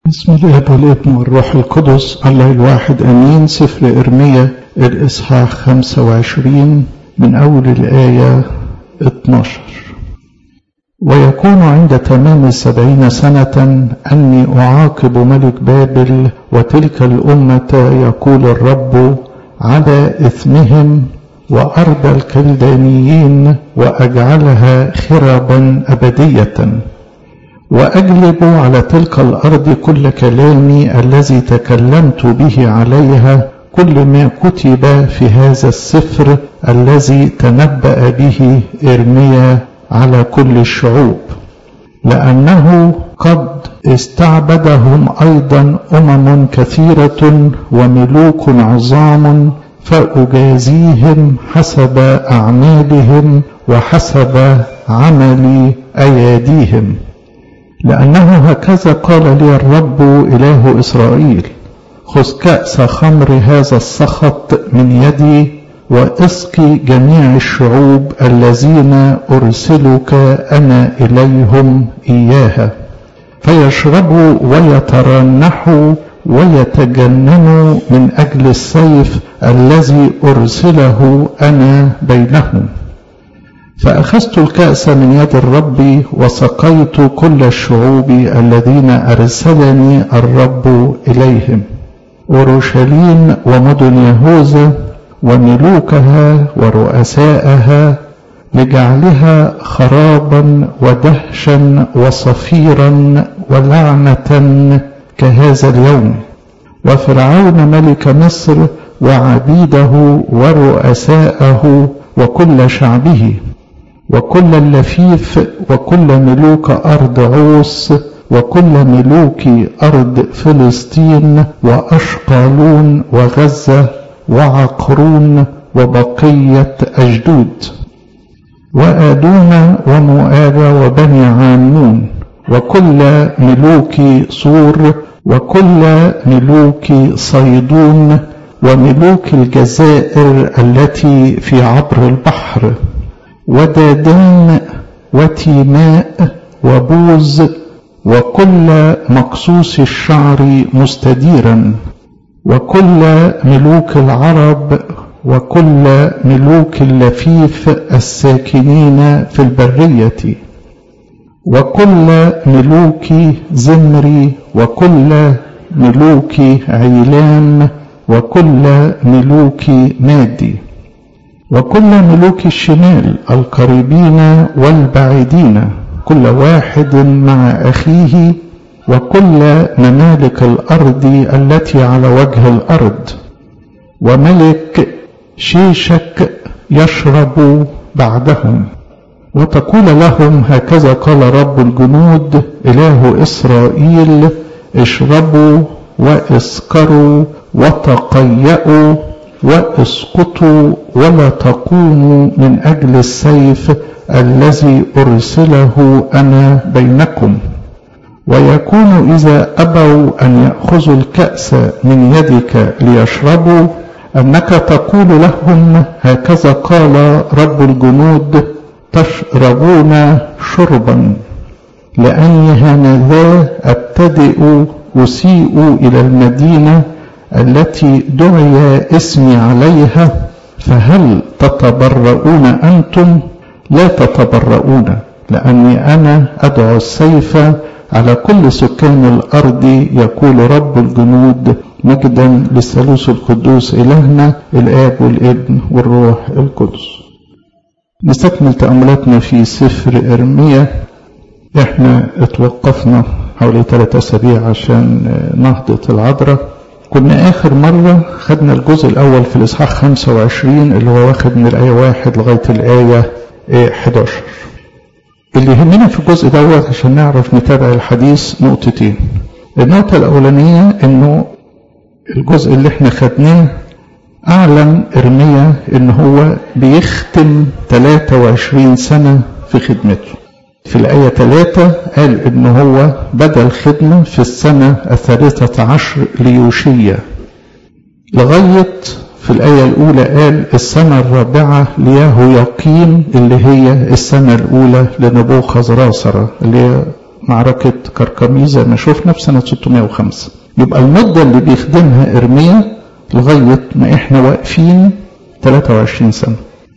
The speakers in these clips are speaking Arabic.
بسم الله والابن والروح القدس الله الواحد امين. سفر ارميا الاصحاح 25 من اول الايه 12. ويكون عند تمام 70 سنة أني أعاقب ملك بابل وتلك الأمة يقول الرب على إثمهم وأرض الكلدانيين وأجعلها خرابا أبدية، وأجلب على تلك الأرض كل كلامي الذي تكلمت به عليها، كل ما كتب في هذا السفر الذي تنبأ به إرميا على كل الشعوب، لأنه قد استعبدهم أيضا كثيرة وملوك عظام، فأجازيهم حسب أعمالهم وحسب عمل أيديهم. لأنه هكذا قال لي الرب إله إسرائيل: خذ كأس خمر هذا السخط من يدي واسقي جميع الشعوب الذين أرسلك أنا إليهم إياها، فيشربوا ويترنحوا ويتجننوا من أجل السيف الذي أرسله أنا بينهم. فأخذت الكأس من يد الرب وسقيت كل الشعوب الذين أرسلني الرب إليهم، أورشليم ومدن يهوذا وملوكها ورؤساءها، لجعلها خرابا ودهشا وصفيرا ولعنة كهذا اليوم. وفرعون ملك مصر وعبيده ورؤساءه وكل شعبه وكل اللفيف وكل ملوك أرض عوص وكل ملوك أرض فلسطين وأشقالون وغزة وعقرون وبقية أجدود وآدوم ومؤاب وبني عامون وكل ملوك صور وكل ملوك صيدون وملوك الجزائر التي في عبر البحر ودادان وتيماء وبوز وكل مقصوص الشعر مستديرا وكل ملوك العرب وكل ملوك اللفيف الساكنين في البرية وكل ملوك زمري وكل ملوك عيلام وكل ملوك مادي وكل ملوك الشمال القريبين والبعيدين، كل واحد مع أخيه، وكل ممالك الأرض التي على وجه الأرض، وملك شيشك يشرب بعدهم. وتقول لهم: هكذا قال رب الجنود إله إسرائيل: اشربوا واسكروا وتقيأوا واسقطوا ولا تقوموا من أجل السيف الذي أرسله أنا بينكم. ويكون إذا أبوا أن يأخذوا الكأس من يدك ليشربوا أنك تقول لهم: هكذا قال رب الجنود: تشربون شربا، لأني هانذا أبتدئ أسيء إلى المدينة التي دعي اسمي عليها، فهل تتبرؤون أنتم؟ لا تتبرؤون، لأني أنا أدعو السيف على كل سكان الأرض، يقول رب الجنود. مجدا للثالوث القدوس إلهنا الآب والابن والروح القدس. نستكمل تأملاتنا في سفر إرميا. احنا اتوقفنا حوالي 3 أسابيع عشان نهضة العذراء. كنا آخر مرة خدنا الجزء الأول في الإصحاح 25 اللي هو واخد من الآية 1 لغاية الآية 11. اللي يهمنا في الجزء دوت عشان نعرف نتابع الحديث نقطتين. النقطة الأولانية إنه الجزء اللي احنا خدناه أعلن إرميا إن هو بيختم 23 سنة في خدمته. في الآية 3 قال إن هو بدأ الخدمة في السنة 13 ليوشيا، لغاية في الآية الأولى قال السنة 4 ليهوياقيم اللي هي السنة الأولى لنبوخذ راصر اللي هي معركة كركميز زي ما شفنا في سنة 605. يبقى المدة اللي بيخدمها إرميا لغاية ما إحنا واقفين 23 سنة.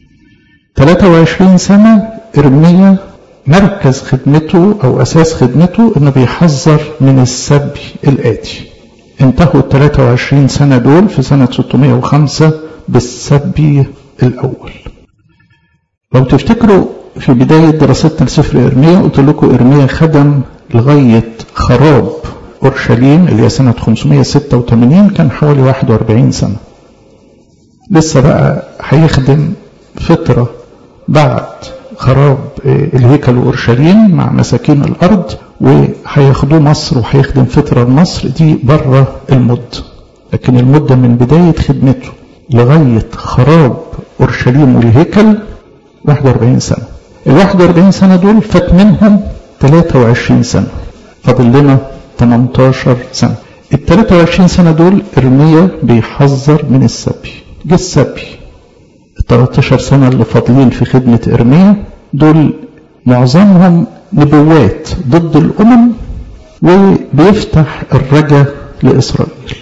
23 سنة إرميا مركز خدمته أو أساس خدمته إنه بيحذر من السبي الآتي. انتهوا 23 سنة دول في سنة 605 بالسبي الأول. لو تفتكروا في بداية دراستنا لسفر إرميا قلت لكم إرميا خدم لغاية خراب أورشليم اللي هي سنة 586 كان حوالي 41 سنة. لسه بقى هيخدم فترة بعد خراب الهيكل وأورشليم مع مساكين الأرض، وهياخدوه مصر وهيخدم فترة مصر دي بره المدة. لكن المدة من بداية خدمته لغاية خراب أورشليم والهيكل 41 سنة. ال 41 سنة دول فات منهم 23 سنة، فاضل لنا 18 سنة. ال 23 سنة دول إرميا بيحذر من السبي. جه السبي. ال 13 سنة اللي فاضلين في خدمة إرميا دول معظمهم نبوات ضد الأمم وبيفتح الرجا لإسرائيل.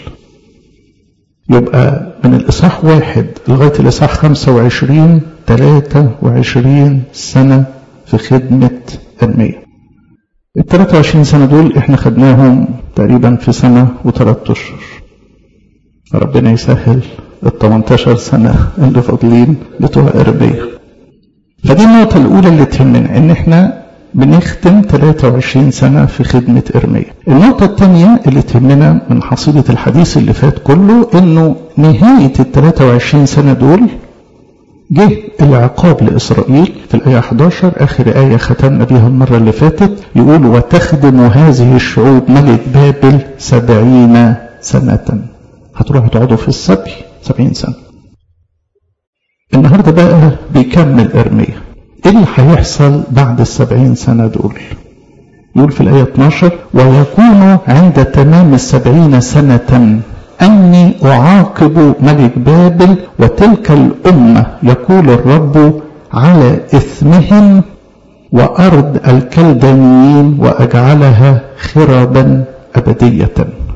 يبقى من الإصحاح 1 لغاية الإصحاح 25 23 سنة في خدمة إرميا. ال 23 سنة دول احنا خدناهم تقريبا في سنة و3 أشهر. ربنا يسهل ال 18 سنة اللي فاضلين بتوع إرميا. فدي النقطة الأولى اللي تهمنا، إن احنا بنختم 23 سنة في خدمة إرميا. النقطة الثانية اللي تهمنا من حصيلة الحديث اللي فات كله إنه نهاية ال 23 سنة دول جه العقاب لإسرائيل في الآية 11 آخر آية ختمنا بيها المرة اللي فاتت، يقول وتخدم هذه الشعوب ملك بابل 70 سنة. هتروحوا تقعدوا في السبي 70 سنة. النهاردة بقى بيكمل إرميا إيه اللي هيحصل بعد 70 سنة دول. يقول في الآية 12 ويكون عند تمام 70 سنة أني أعاقب ملك بابل وتلك الأمة يقول الرب على إثمهم وأرض الكلدانيين وأجعلها خرابا أبدية.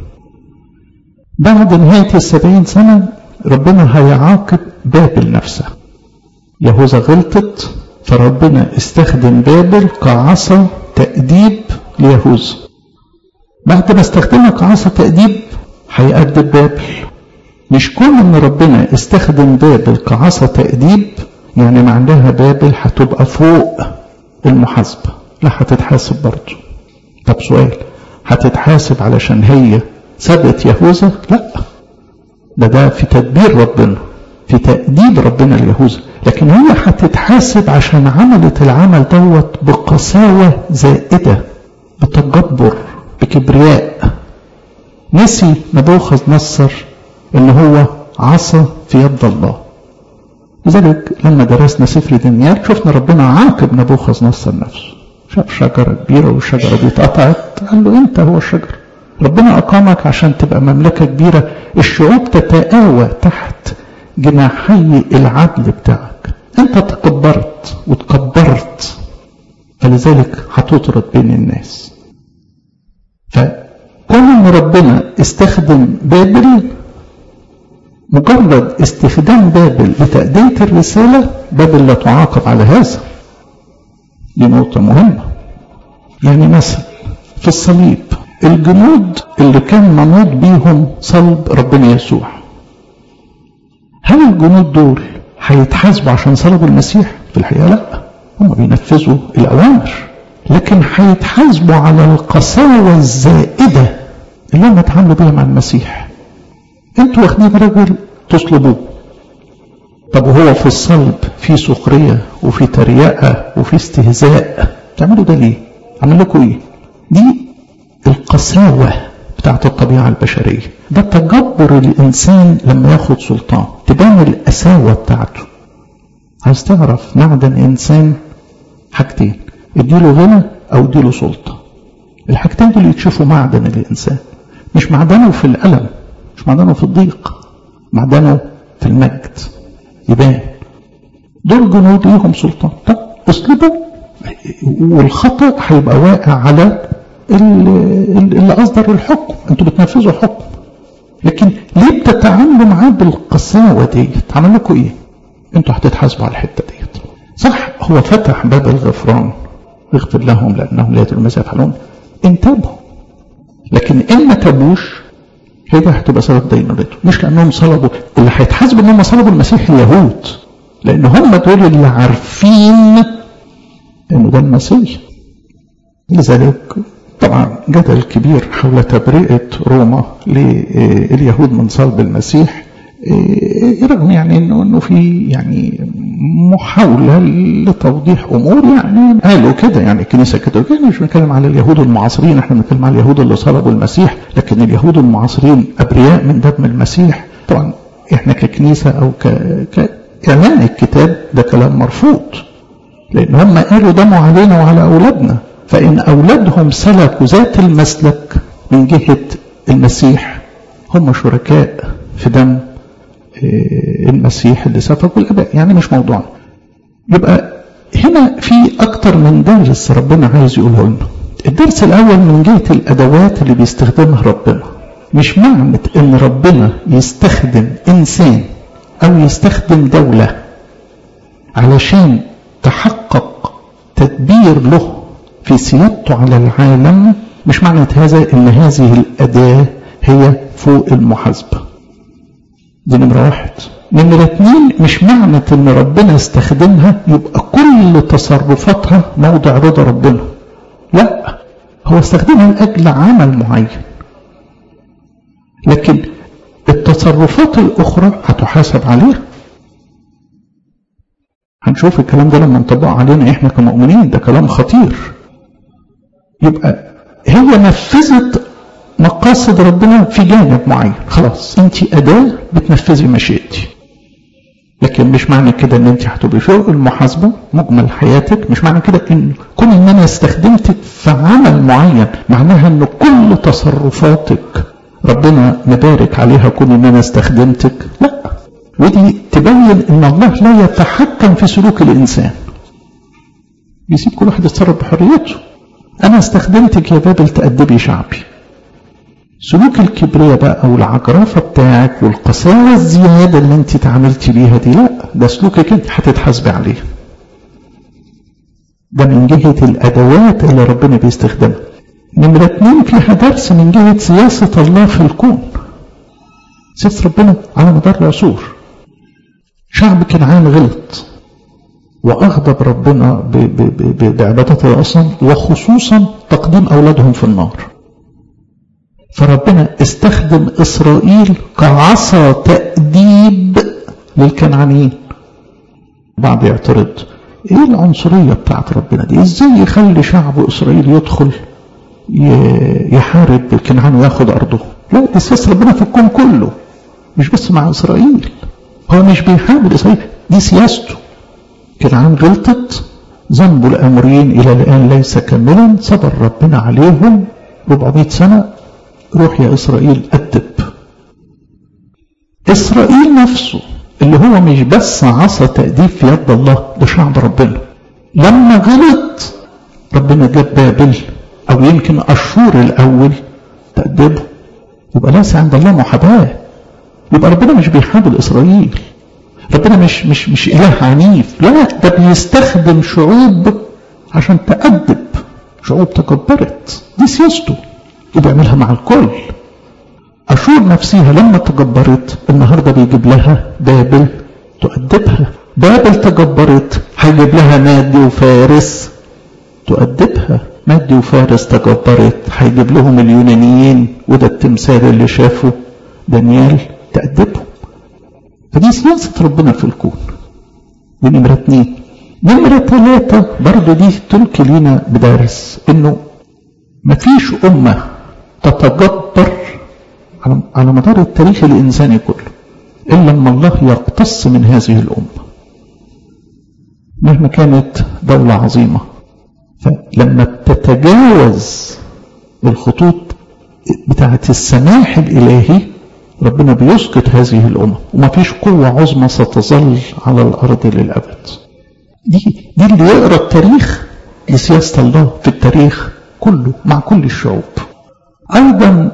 بعد نهاية 70 سنة ربنا هيعاقب بابل نفسها. يهوذا غلطت فربنا استخدم بابل كعصا تأديب ليهوذا. بعد ما استخدمها كعصا تأديب هيأدب بابل. مش كل ان ربنا استخدم بابل كعصا تأديب يعني معناها بابل هتبقى فوق المحاسبة، لا هتتحاسب برضه. طب سؤال، هتتحاسب علشان هي سبت يهوذا؟ لا، ده في تدبير ربنا، في تأديب ربنا ليهوذا. لكن هي هتتحاسب عشان عملت العمل دوت بقساوة زائدة، بتجبر، بكبرياء. نسي نبوخذ نصر ان هو عصا في يد الله. لذلك لما درسنا سفر دانيال شفنا ربنا عاقب نبوخذ نصر نفسه. شاف شجرة كبيرة والشجرة دي اتقطعت، قال له انت هو الشجر. ربنا اقامك عشان تبقى مملكة كبيرة، الشعوب تتآوى تحت جناحي العدل بتاعك. انت تكبرت وتكبرت، فلذلك هتطرد بين الناس. فكون ان ربنا استخدم بابل، مجرد استخدام بابل لتأدية الرسالة، بابل لا تعاقب على هذا. دي نقطة مهمة. يعني مثلا في الصليب الجنود اللي كان منوط بيهم صلب ربنا يسوع، هل الجنود دول هيتحاسبوا عشان صلبوا المسيح؟ في الحقيقة لا، هم بينفذوا الأوامر، لكن هيتحاسبوا على القساوة الزائدة اللي هم اتعاملوا بيها مع المسيح. انتوا واخدين رجل تصلبوه، طب وهو في الصلب في سخرية وفي تريقة وفي استهزاء، تعملوا ده ليه؟ عمل لكم ايه؟ دي القساوة بتاعت الطبيعة البشرية. ده تجبر الإنسان لما ياخد سلطان، تبان القساوة بتاعته. عايز تعرف معدن إنسان؟ حاجتين، اديله غنى أو اديله سلطة. الحاجتين دول يكشفوا معدن الإنسان. مش معدنه في الألم، مش معدنه في الضيق، معدنه في المجد يبان. دول جنود ليهم سلطان، طب اصلبوا، والخطأ هيبقى واقع على اللي أصدر الحكم، أنتوا بتنفذوا حكم. لكن ليه بتتعاملوا معاه بالقساوة ديت؟ عمل لكم إيه؟ أنتوا هتتحاسبوا على الحتة ديت. صح، هو فتح باب الغفران، اغفر لهم لأنهم لا يدرون ماذا يفعلون، إن تابوا. لكن إن ما تابوش كده هتبقى سبب دينونته، مش لأنهم صلبوا. اللي هيتحاسبوا إنهم صلبوا المسيح اليهود، لأن هم دول اللي عارفين إنه ده المسيح. لذلك طبعا جدل كبير حول تبرئة روما لليهود من صلب المسيح، رغم يعني انه في يعني محاولة لتوضيح امور، يعني قالوا كده، يعني الكنيسة كده، يعني مش بنتكلم على اليهود المعاصرين، احنا بنتكلم على اليهود اللي صلبوا المسيح، لكن اليهود المعاصرين ابرياء من دم المسيح. طبعا احنا ككنيسة او كإعلان الكتاب ده كلام مرفوض، لان هم قالوا دموا علينا وعلى اولادنا، فإن أولادهم سلكوا ذات المسلك من جهة المسيح هم شركاء في دم المسيح اللي سفكوا الآباء، يعني مش موضوعنا. يبقى هنا في أكتر من درس ربنا عايز يقوله لنا. الدرس الأول من جهة الأدوات اللي بيستخدمها ربنا. مش معنى إن ربنا يستخدم إنسان أو يستخدم دولة علشان تحقق تدبير له في سيادته على العالم، مش معنى هذا ان هذه الأداة هي فوق المحاسبة. دي نمرة واحد. نمرة اتنين، مش معنى ان ربنا استخدمها يبقى كل تصرفاتها موضع رضا ربنا. لا، هو استخدمها لأجل عمل معين، لكن التصرفات الأخرى هتحاسب عليها. هنشوف الكلام ده لما نطبقه علينا احنا كمؤمنين، ده كلام خطير. يبقى هي نفذت مقاصد ربنا في جانب معين، خلاص انت أداة بتنفذي مشيئتي، لكن مش معنى كده ان انت هتبقي فوق المحاسبة مجمل حياتك. مش معنى كده ان كون ان انا استخدمتك في عمل معين معناها ان كل تصرفاتك ربنا مبارك عليها كون ان انا استخدمتك. لا، ودي تبين ان الله لا يتحكم في سلوك الانسان، بيسيب كل واحد يتصرف بحريته. أنا استخدمتك يا بابل تأدبي شعبي. سلوك الكبرياء بقى أو العجرفة بتاعك والقساوة الزيادة اللي انت تعاملتي بيها دي، لا، ده سلوكك انت هتتحاسبي عليه. ده من جهة الأدوات اللي ربنا بيستخدمها. نمرة اتنين، فيها درس من جهة سياسة الله في الكون. سياسة ربنا على مدار العصور. شعب كنعان غلط وأغضب ربنا بعبادة الأصنام، وخصوصا تقديم أولادهم في النار. فربنا استخدم إسرائيل كعصا تأديب للكنعانيين. بعض يعترض، إيه العنصرية بتاعت ربنا دي؟ إزاي يخلي شعب إسرائيل يدخل يحارب الكنعان وياخد أرضه؟ لا، دي سياسة ربنا في الكون كله، مش بس مع إسرائيل. هو مش بيحارب إسرائيل، دي سياسته. كنعان غلطت، ذنب الأمرين إلى الآن ليس كاملا، صبر ربنا عليهم 400 سنة. روح يا إسرائيل أدب. إسرائيل نفسه اللي هو مش بس عصا تأديب في يد الله، ده شعب ربنا. لما غلط ربنا جاب بابل أو يمكن أشور الأول تأدبه. يبقى ليس عند الله محاباة. يبقى ربنا مش بيحابل إسرائيل، ربنا مش إله عنيف، لا، ده بيستخدم شعوب عشان تأدب شعوب تكبرت. دي سياسته وبيعملها مع الكل. أشور نفسها لما تجبرت النهارده بيجيب لها بابل تؤدبها. بابل تجبرت هيجيب لها مادي وفارس تؤدبها. مادي وفارس تجبرت هيجيب لهم اليونانيين، وده التمثال اللي شافه دانيال، تأدبهم. فدي سياسة ربنا في الكون. دي نمرة 2. نمرة 3 برضه دي تلقي لنا بدرس انه مفيش أمة تتجبر على مدار التاريخ الإنساني كله إلا لما الله يقتص من هذه الأمة مهما كانت دولة عظيمة. فلما تتجاوز الخطوط بتاعة السماح الإلهي ربنا بيسقط هذه الأمة، وما فيش قوة عظمى ستظل على الأرض للأبد. دي اللي يقرأ التاريخ لسياسة الله في التاريخ كله مع كل الشعوب. أيضا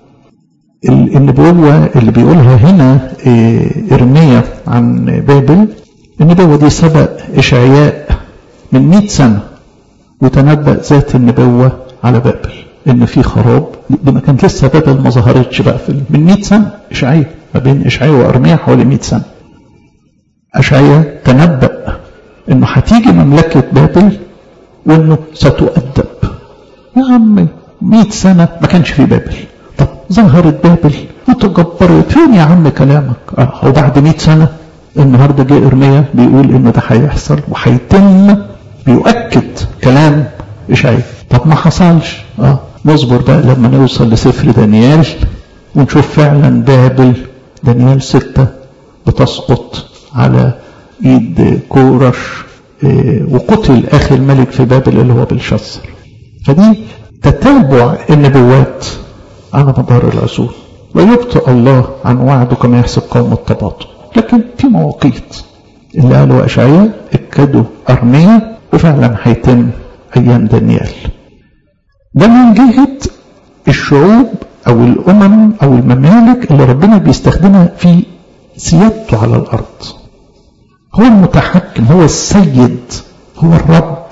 النبوة اللي بيقولها هنا إرميا عن بابل، النبوة دي سبق إشعياء من 100 سنة، وتنبأ ذات النبوة على بابل إن في خراب. دي ما كانت لسه بابل ما ظهرتش بقى من 100 سنة. إشعياء ما بين إشعياء وإرميا حوالي 100 سنة. إشعياء تنبأ إنه هتيجي مملكة بابل وإنه ستؤدب. يا عم 100 سنة ما كانش في بابل، طب ظهرت بابل وتجبرت، فين يا عم كلامك؟ وبعد 100 سنة النهاردة جاء إرميا بيقول إنه ده هيحصل وهيتم، بيؤكد كلام إشعياء. طب ما حصلش. نصبر بقى لما نوصل لسفر دانيال ونشوف فعلا بابل دانيال 6 بتسقط على ايد كورش، وقتل اخر ملك في بابل اللي هو بلشاصر. فدي تتابع النبوات على مدار العصور. لا يبطئ الله عن وعده كما يحسب قوم التباطؤ، لكن في مواقيت اللي قالوا اشعياء اكدوا ارميا وفعلا هيتم ايام دانيال. ده من جهة الشعوب او الامم او الممالك اللي ربنا بيستخدمها في سيادته على الارض. هو المتحكم، هو السيد، هو الرب،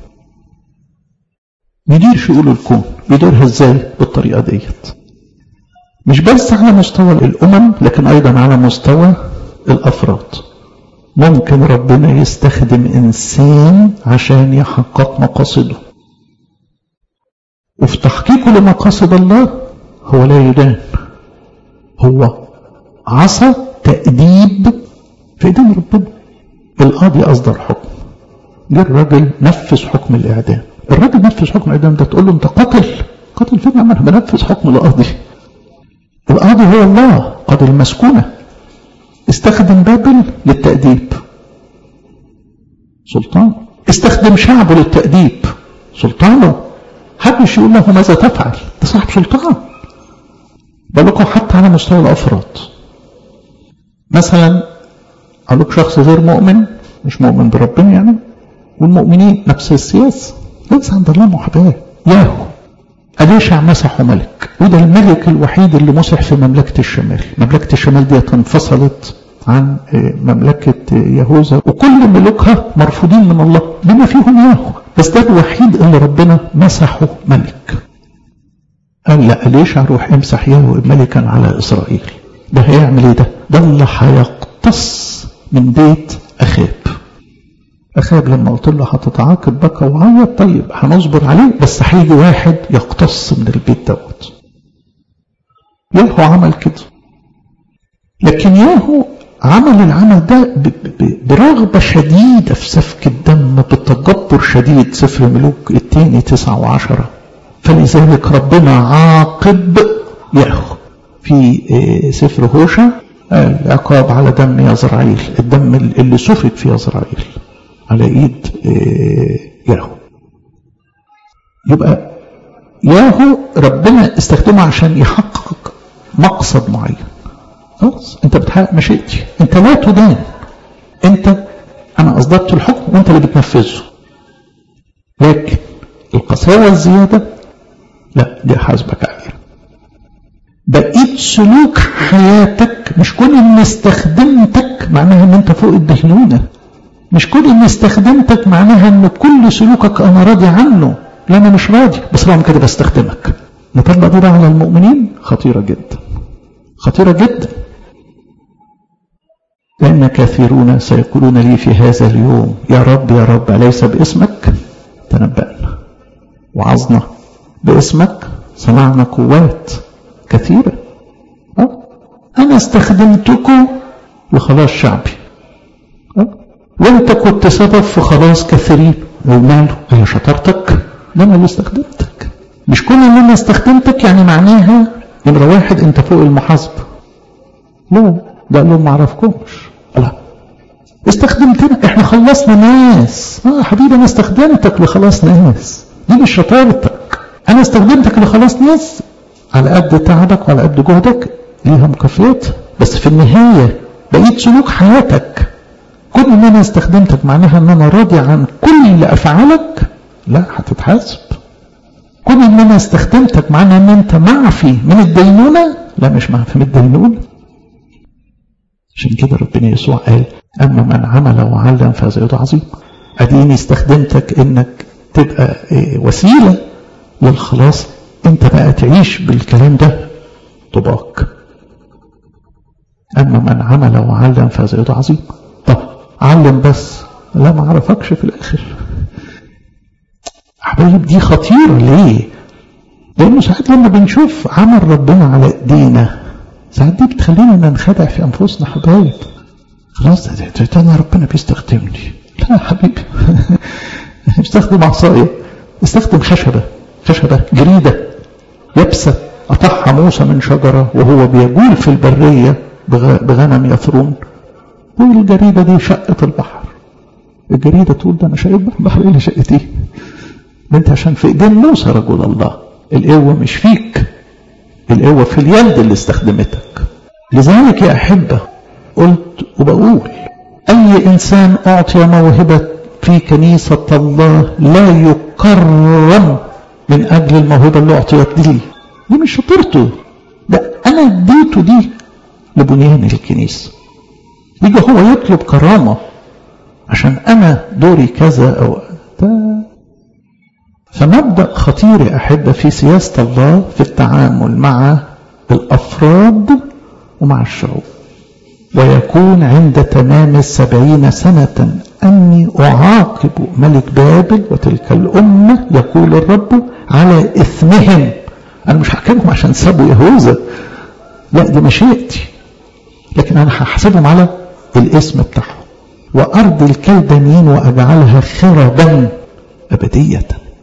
بيدير شؤون الكون. بيديرها ازاي؟ بالطريقة ديت، مش بس على مستوى الامم لكن ايضا على مستوى الافراد. ممكن ربنا يستخدم انسان عشان يحقق مقاصده، وفي تحقيقه لمقاصد الله هو لا يدان، هو عصا تأديب في ايدين ربنا. القاضي اصدر حكم، جه الراجل نفذ حكم الاعدام. الراجل نفذ حكم الاعدام ده تقول له انت قاتل فين؟ انا بنفذ حكم القاضي. القاضي هو الله، قاضي المسكونه. استخدم بابل للتأديب، سلطان. استخدم شعبه للتأديب، سلطانه. محدش يقول له ماذا تفعل، ده صاحب سلطان. بالكم حتى على مستوى الافراد. مثلا قال لك شخص غير مؤمن، مش مؤمن بربنا يعني، والمؤمنين نفس السياسه، ليس عند الله محاباه. ياهو أليشع مسحه ملك، وده الملك الوحيد اللي مسح في مملكة الشمال. مملكة الشمال دي انفصلت عن مملكة يهوذا، وكل ملوكها مرفوضين من الله بما فيهم ياهو، بس ده الوحيد اللي ربنا مسحه ملك. قال لا أليشع روح امسح ياهو ملكا على إسرائيل. ده هيعمل ايه؟ ده اللي هيقتص من بيت أخاب لما قلت له هتتعاقب بكى وعيط، طيب هنصبر عليه، بس هيجي واحد يقتص من البيت دوت. ياهو عمل كده، لكن ياهو عمل العمل ده برغبة شديدة في سفك الدم، بتجبر شديد. سفر ملوك الثاني 9 و10. فلذلك ربنا عاقب ياهو في سفر هوشع، العقاب على دم يزرعيل، الدم اللي سفك في يزرعيل على ايد ياهو. يبقى ياهو ربنا استخدمه عشان يحقق مقصد معين. خلاص انت بتحقق مشيئتي، انت لا تدان، انا اصدرت الحكم وانت اللي بتنفذه. لكن القساوه الزياده لا، دي حاسبك عليها. بقيت سلوك حياتك، مش كون اني استخدمتك معناها ان انت فوق الدهنونه، مش كون اني استخدمتك معناها ان كل سلوكك انا راضي عنه. لا انا مش راضي، بس رغم كده بستخدمك. نطلع دي بقى على المؤمنين، خطيره جدا، خطيره جدا. لان كثيرون سيقولون لي في هذا اليوم يا رب يا رب أليس باسمك تنبأنا وعظنا، باسمك صنعنا قوات كثيره. انا استخدمتكم لخلاص شعبي، وانت كنت سبب في خلاص كثيرين. وماله؟ هي شطارتك؟ ده انا اللي استخدمتك. مش كل اللي انا استخدمتك يعني معناها نمرة واحد انت فوق المحاسبة. لا، ده قال لهم ما اعرفكمش. لا، استخدمتنا، احنا خلصنا ناس. حبيبي انا استخدمتك لخلاص ناس، دي مش شطارتك. انا استخدمتك لخلاص ناس على قد تعبك وعلى قد جهدك، ليها مكافئات. بس في النهاية بقيت سلوك حياتك، كل ما انا استخدمتك معناها ان انا راضي عن كل افعالك. لا، هتتحاسب. كل كون ان انا استخدمتك معنى ان انت معفي من الدينونة؟ لا، مش معفي من الدينونة. عشان كده ربنا يسوع قال اما من عمل وعلم فهذا يد عظيم. اديني استخدمتك انك تبقى وسيلة للخلاص، انت بقى تعيش بالكلام ده طباق. اما من عمل وعلم فهذا يد عظيم. طب علم بس، لا ما عرفكش في الاخر. حبايب دي خطيرة. ليه؟ لانه ساعات لما بنشوف عمل ربنا على ايدينا ساعات دي بتخلينا ننخدع في انفسنا. حبايب خلاص ده انا ربنا بيستخدمني. لا يا حبيبي استخدم عصاية، استخدم خشبة جريدة يابسة قطعها موسى من شجرة وهو بيجول في البرية بغنم يثرون، والجريدة دي شقت البحر. الجريدة تقول ده انا شقت البحر، ايه اللي شقت ايه؟ ده انت عشان في ايدين موسى رجل الله. القوة مش فيك، القوة في اليد اللي استخدمتك. لذلك يا أحبة قلت وبقول أي إنسان أعطي موهبة في كنيسة الله لا يكرم من أجل الموهبة اللي أعطيت دي مش شطرته، ده أنا اديته دي لبنيان الكنيسة. يجي هو يطلب كرامة عشان أنا دوري كذا أو ده. فمبدأ خطير يا أحبة في سياسة الله في التعامل مع الأفراد ومع الشعوب. ويكون عند تمام 70 سنة أني أعاقب ملك بابل وتلك الأمة يقول الرب على إثمهم. أنا مش هحكمهم عشان سابوا يهوذا، لا دي مشيئتي، لكن أنا هحسبهم على الاسم بتاعهم. وأرض الكلدانيين وأجعلها خربا أبدية.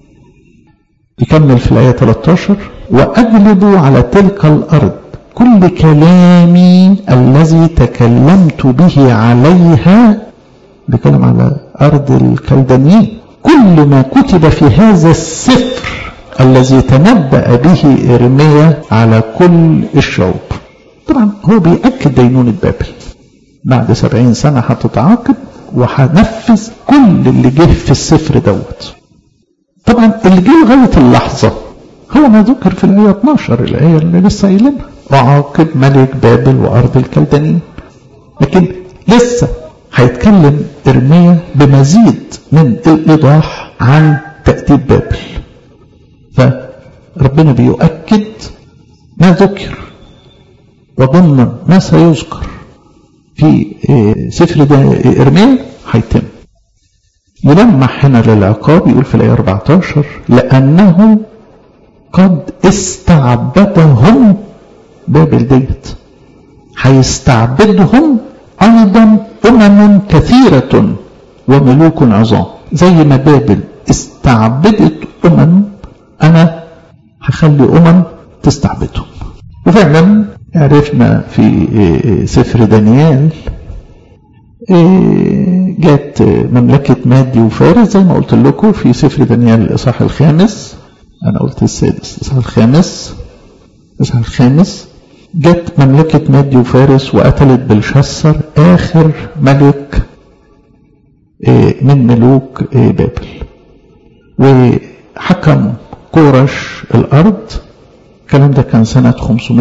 يكمل في الآية 13 وأجلب على تلك الأرض كل كلامي الذي تكلمت به عليها. بيتكلم على أرض الكلدانيين. كل ما كتب في هذا السفر الذي تنبأ به إرميا على كل الشعوب. طبعا هو بيأكد دينونة بابل بعد 70 سنة هتتعاقب وهنفذ كل اللي جه في السفر دوت. طبعا اللي جه لغاية اللحظة هو ما ذكر في الآية 12، الآية اللي لسه قايلينها أعاقب ملك بابل وأرض الكلدانيين. لكن لسه هيتكلم إرميا بمزيد من الإيضاح عن تأديب بابل. فربنا بيؤكد ما ذكر وضمن ما سيذكر في سفر إرميا هيتم. يلمح هنا للعقاب، يقول في الآية 14 لأنه قد استعبدهم. بابل ديت هيستعبدهم أيضا كثيرة وملوك عظام. زي ما بابل استعبدت أنا هخلي تستعبدهم. وفعلا عرفنا في سفر دانيال جات مملكة مادي وفارس زي ما قلت لكم في سفر دانيال الإصحاح الخامس. أنا قلت السادس، الإصحاح الخامس جت مملكة مادي وفارس وقتلت بلشسر آخر ملك من ملوك بابل. وحكم كورش الأرض. الكلام ده كان سنة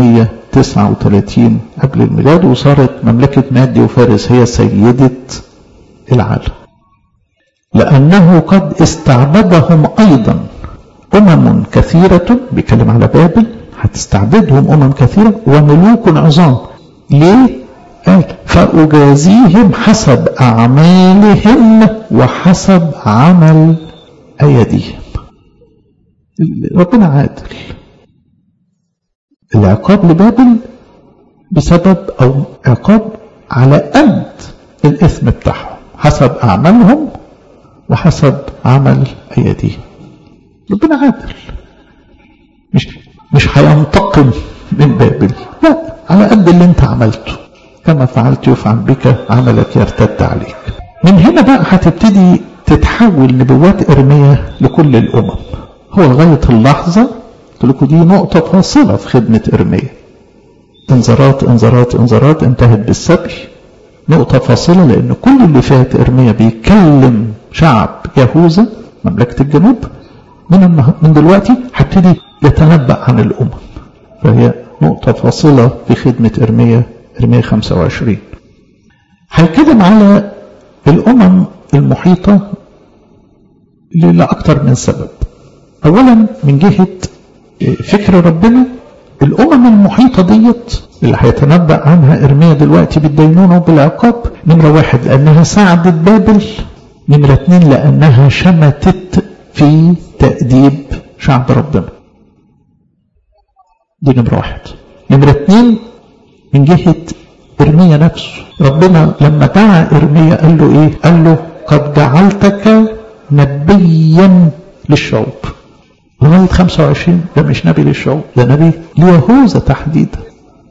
539 قبل الميلاد. وصارت مملكة مادي وفارس هي سيدة العالم. لأنه قد استعبدهم أيضا كثيرة. بيتكلم على بابل هتستعبدهم كثيرة وملوك عظام. ليه؟ قال فأجازيهم حسب أعمالهم وحسب عمل أيديهم. ربنا عادل. العقاب لبابل بسبب أو عقاب على قد الإثم بتاعهم حسب أعمالهم وحسب عمل أيديهم. ربنا عادل، مش هينتقم من بابل، لا، على قد اللي انت عملته. كما فعلت يفعل بك عملك يرتد عليك. من هنا بقى هتبتدي تتحول نبوات إرميا لكل الأمم. هو لغاية اللحظة قلت لكم دي نقطة فاصلة في خدمة إرميا. انذارات انذارات انذارات انتهت بالسبي. نقطة فاصلة لأن كل اللي فات إرميا بيكلم شعب يهوذا مملكة الجنوب من دلوقتي هبتدي يتنبأ عن الأمم. فهي نقطة فاصلة في خدمة إرميا 25. هيتكلم على الأمم المحيطة لأكثر من سبب. أولا من جهة فكر ربنا، الأمم المحيطة ديت اللي هيتنبأ عنها إرميا دلوقتي بالدينونة وبالعقاب، نمرة 1 لأنها ساعدت بابل، نمرة 2 لأنها شمتت في تأديب شعب ربنا. دي نمرة 1. نمرة 2 من جهة إرميا نفسه، ربنا لما دعا إرميا قال له إيه؟ قال له قد جعلتك نبيا للشعوب. لغاية 25 ده مش نبي للشعوب، ده نبي ليهوذا تحديدا،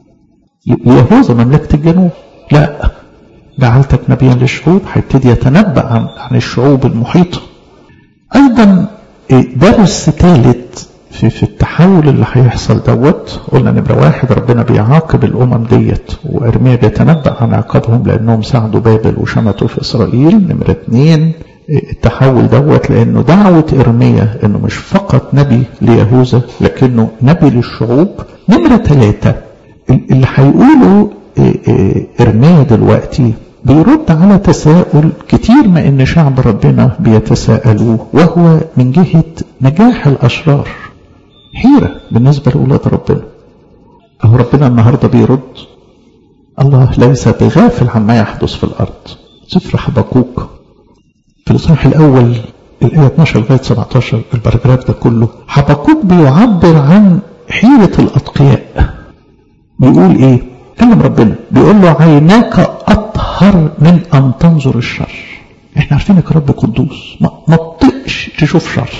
ليهوذا مملكة الجنوب. لا، جعلتك نبيا للشعوب، هيبتدي يتنبأ عن الشعوب المحيطة. أيضا درس ثالث في التحول اللي هيحصل دوت، قلنا نمرة 1 ربنا بيعاقب الأمم ديت، وإرميا بيتنبأ عن عقابهم لأنهم ساعدوا بابل وشمتوا في إسرائيل. نمرة 2 التحول دوت لأنه دعوة إرميا أنه مش فقط نبي ليهوذا لكنه نبي للشعوب. نمرة 3 اللي هيقوله إرميا دلوقتي بيرد على تساؤل كتير ما إن شعب ربنا بيتساءلوه، وهو من جهة نجاح الأشرار. حيرة بالنسبة لأولاد ربنا. أهو ربنا النهاردة بيرد، الله ليس بغافل عما يحدث في الأرض. سفر حبقوق في الإصحاح الأول الآية 12 لغاية 17 البراجراف ده كله، حبقوق بيعبر عن حيرة الأتقياء. بيقول إيه؟ كلم ربنا بيقول له عيناك أطهر من أن تنظر الشر. إحنا عارفينك رب قدوس، ما تطقش تشوف شر.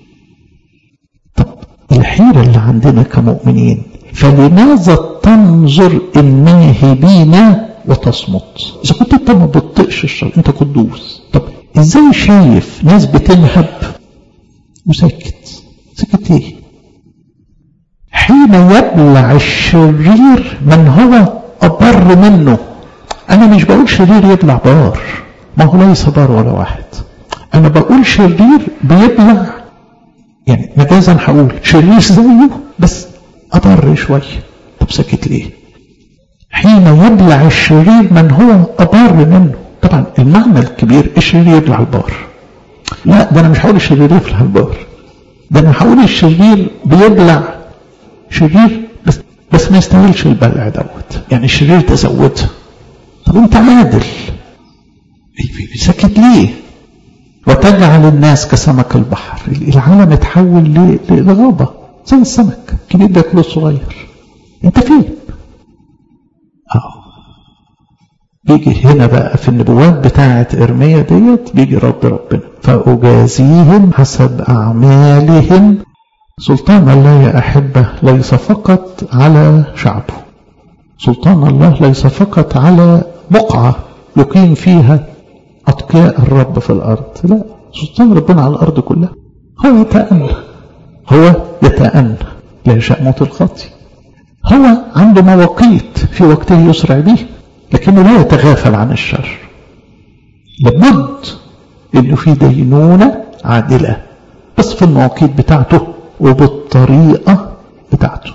طب الحيرة اللي عندنا كمؤمنين، فلماذا تنظر الناهبين وتصمت؟ إذا كنت أنت ما بتطقش الشر، أنت قدوس، طب إزاي شايف ناس بتنهب وسكت؟ سكت إيه؟ حين يبلع الشرير من هو أبر منه. أنا مش بقول شرير يبلع بار، ما هو ليس بار ولا واحد. أنا بقول شرير بيبلع، يعني مجازا هقول شرير زيه بس أبر شوية. طب سكت ليه؟ حين يبلع الشرير من هو أبر منه. طبعا المعنى الكبير الشرير يبلع البار، لا ده أنا مش هقول الشرير يبلع البار، ده أنا هقول الشرير بيبلع شرير بس ما يستاهلش البلع دوت، يعني الشرير تزودها. طب انت عادل، سكت ليه؟ وتجعل الناس كسمك البحر. العالم اتحول لغابة زي السمك كبير بياكله الصغير. انت فين؟ بيجي هنا بقى في النبوات بتاعة إرميا ديت بيجي ربنا فأجازيهم حسب أعمالهم. سلطان الله يا أحبة ليس فقط على شعبه، سلطان الله ليس فقط على بقعة يقيم فيها أتقياء الرب في الأرض، لا، سلطان ربنا على الأرض كلها. هو يتأنى لا يشاء موت الخاطئ. هو عنده مواقيت في وقته يسرع به، لكنه لا يتغافل عن الشر. لابد انه في دينونة عادلة بس في المواقيت بتاعته وبالطريقة بتاعته.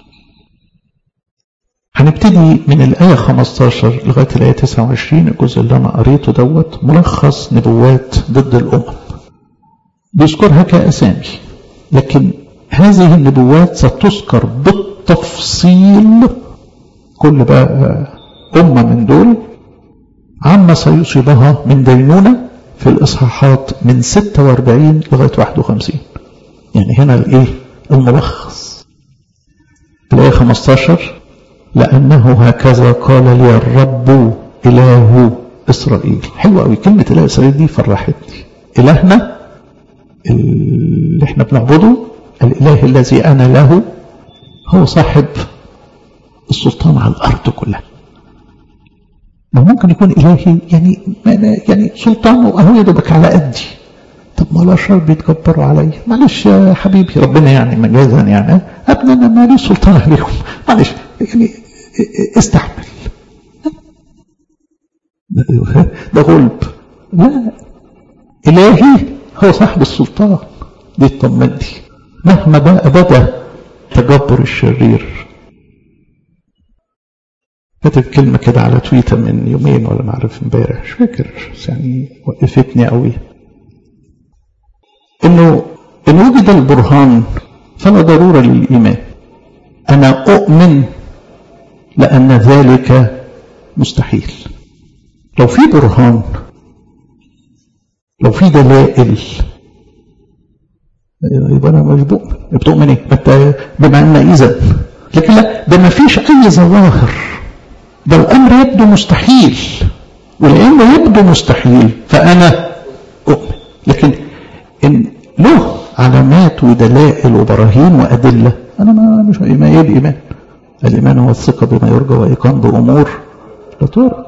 هنبتدي من الآية 15 لغاية الآية 29. الجزء اللي أنا قريته دوت ملخص نبوات ضد الأمم، بيذكرها كأسامي، لكن هذه النبوات ستذكر بالتفصيل كل بقى أمة من دول عما سيصيبها من دينونة في الإصحاحات من 46 لغاية 51. يعني هنا الإيه؟ الملخص. الآية 15 لأنه هكذا قال لي الرب إله إسرائيل. حلوة قوي كلمة إله إسرائيل دي، فرحتني. إلهنا اللي احنا بنعبده، الإله الذي أنا له، هو صاحب السلطان على الأرض كلها. ما ممكن يكون إلهي يعني سلطانه أهو يدبك على قدي. طب ما الأشرار بيتكبروا علي، معلش يا حبيبي ربنا يعني مجازا يعني ابني انا مالي سلطان عليكم، معلش يعني استحمل. ده غلب. لا، إلهي هو صاحب السلطان. دي اطمني، مهما بقى بدا تجبر الشرير. كتب كلمة كده على تويتر من يومين ولا ما عارف امبارح، مش فاكر، يعني وقفتني قوي، انه ان وجد البرهان فلا ضرورة للإيمان. أنا أؤمن لأن ذلك مستحيل. لو في برهان، لو في دلائل، يبقى أنا مش بؤمن. بتؤمن إيه؟ بما أن إذن، لكن لا، ده ما فيش أي ظواهر، ده الأمر يبدو مستحيل، ولأنه يبدو مستحيل فأنا أؤمن. لكن إن له علامات ودلائل وبراهين وأدلة، أنا مش إيمان. إيه الإيمان؟ الإيمان هو الثقة بما يرجى وإيقان بأمور لا ترى.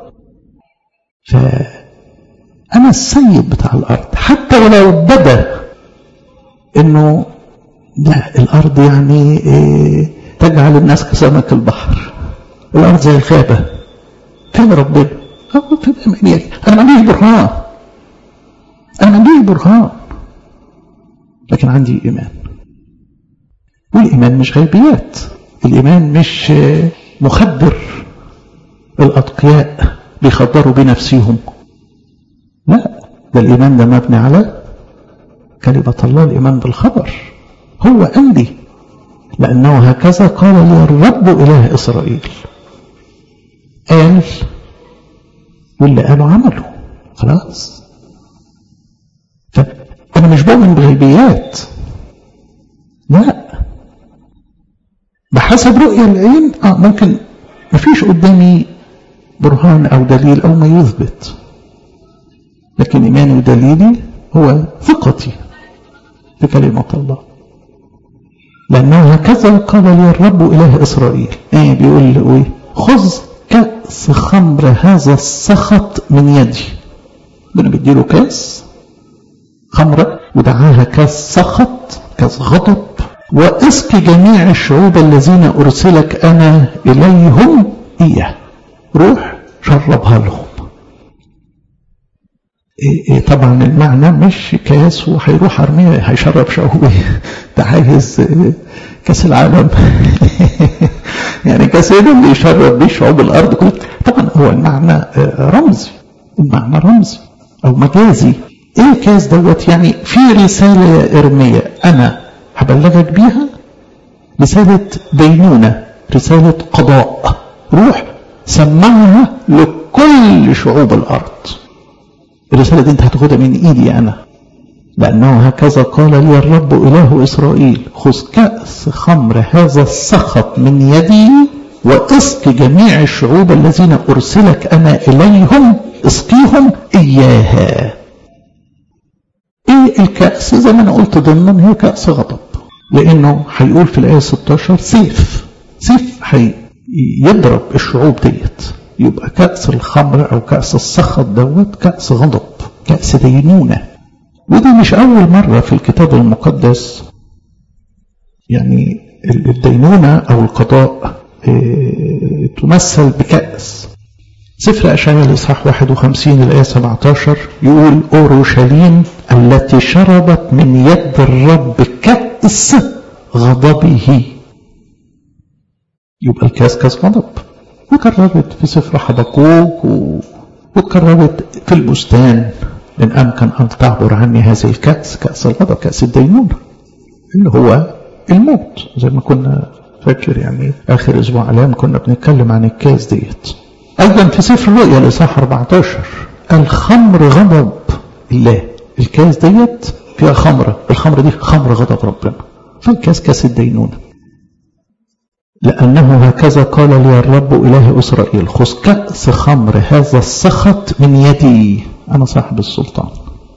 فأنا السيد بتاع الأرض، حتى ولو بدا إنه لا، الأرض يعني تجعل الناس كسمك البحر، الأرض زي الغابة، فين ربنا؟ أنا ما عنديش برهان، أنا ما عنديش برهان، لكن عندي إيمان. والإيمان مش غيبيات، الإيمان مش مخدر الأتقياء بيخدروا بنفسهم، لا، ده الإيمان ده مبني على كلمة الله، الإيمان بالخبر. هو قال لي لأنه هكذا قال لي الرب إله إسرائيل، قال واللي قالوا عمله، خلاص. فأنا مش بؤمن بغيبيات، لا، بحسب رؤية العين ممكن مفيش قدامي برهان أو دليل أو ما يثبت، لكن إيماني ودليلي هو ثقتي في كلمة الله، لأنه هكذا قال لي الرب إله إسرائيل. بيقول له إيه؟ خذ كأس خمر هذا السخط من يدي. ربنا بيديله كأس خمرة ودعاها كأس سخط، كأس غضب، واسقي جميع الشعوب الذين أرسلك أنا إليهم إياه. روح شربها لهم. طبعا المعنى مش كاس وهيروح ارميه هيشرب شعوب، ده عايز كاس العالم يعني كاس اللي يشرب بيه شعوب الارض كلها. طبعا هو المعنى رمزي، المعنى رمزي او مجازي. ايه كاس دوت؟ يعني في رساله يا ارميا انا هبلغك بيها، رساله دينونه، رساله قضاء، روح سمعها لكل شعوب الارض. الرسالة دي انت هتاخدها من ايدي انا، لانه هكذا قال لي الرب اله اسرائيل، خذ كأس خمر هذا السخط من يدي واسق جميع الشعوب الذين ارسلك انا اليهم، اسقيهم اياها. ايه الكأس؟ زي ما انا قلت ضمنا هي كأس غضب، لانه هيقول في الايه 16 سيف هيضرب الشعوب ديت. يبقى كأس الخمر أو كأس السخط دوت كأس غضب، كأس دينونة. ودي مش أول مرة في الكتاب المقدس يعني الدينونة أو القضاء تمثل بكأس. سفر أشعياء الإصحاح 51 الآية 17 يقول أورشليم التي شربت من يد الرب كأس غضبه. يبقى الكأس كأس غضب، وكررت في سفر حبقوق وكررت في البستان، إن أمكن أن تعبر عني هذه الكأس، كأس الغضب، كأس الدينونة اللي هو الموت. زي ما كنا فاكر يعني آخر أسبوع علام كنا بنتكلم عن الكأس ديت. أيضا في سفر الرؤيا الإصحاح 14 الخمر غضب الله. الكأس ديت فيها خمرة، الخمرة دي خمر غضب ربنا، فالكأس كأس الدينونة. لأنه هكذا قال لي الرب إله إسرائيل، خذ كأس خمر هذا السخط من يدي، أنا صاحب السلطان،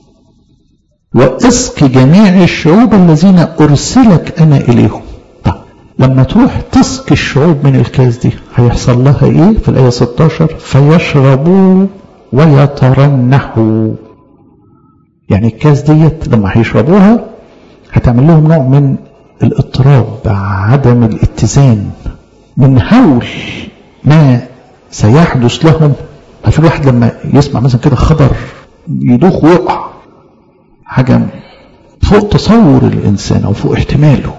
واسق جميع الشعوب الذين أرسلك أنا إليهم. طيب لما تروح تسقي الشعوب من الكاس دي هيحصل لها إيه؟ في الآية 16 فيشربوا ويترنحوا. يعني الكاس ديت لما هيشربوها هتعمل لهم نوع من الاضطراب، عدم الاتزان، من هول ما سيحدث لهم. في الواحد لما يسمع مثلا كده خبر يدوخ ويقع، حاجة فوق تصور الإنسان أو فوق احتماله.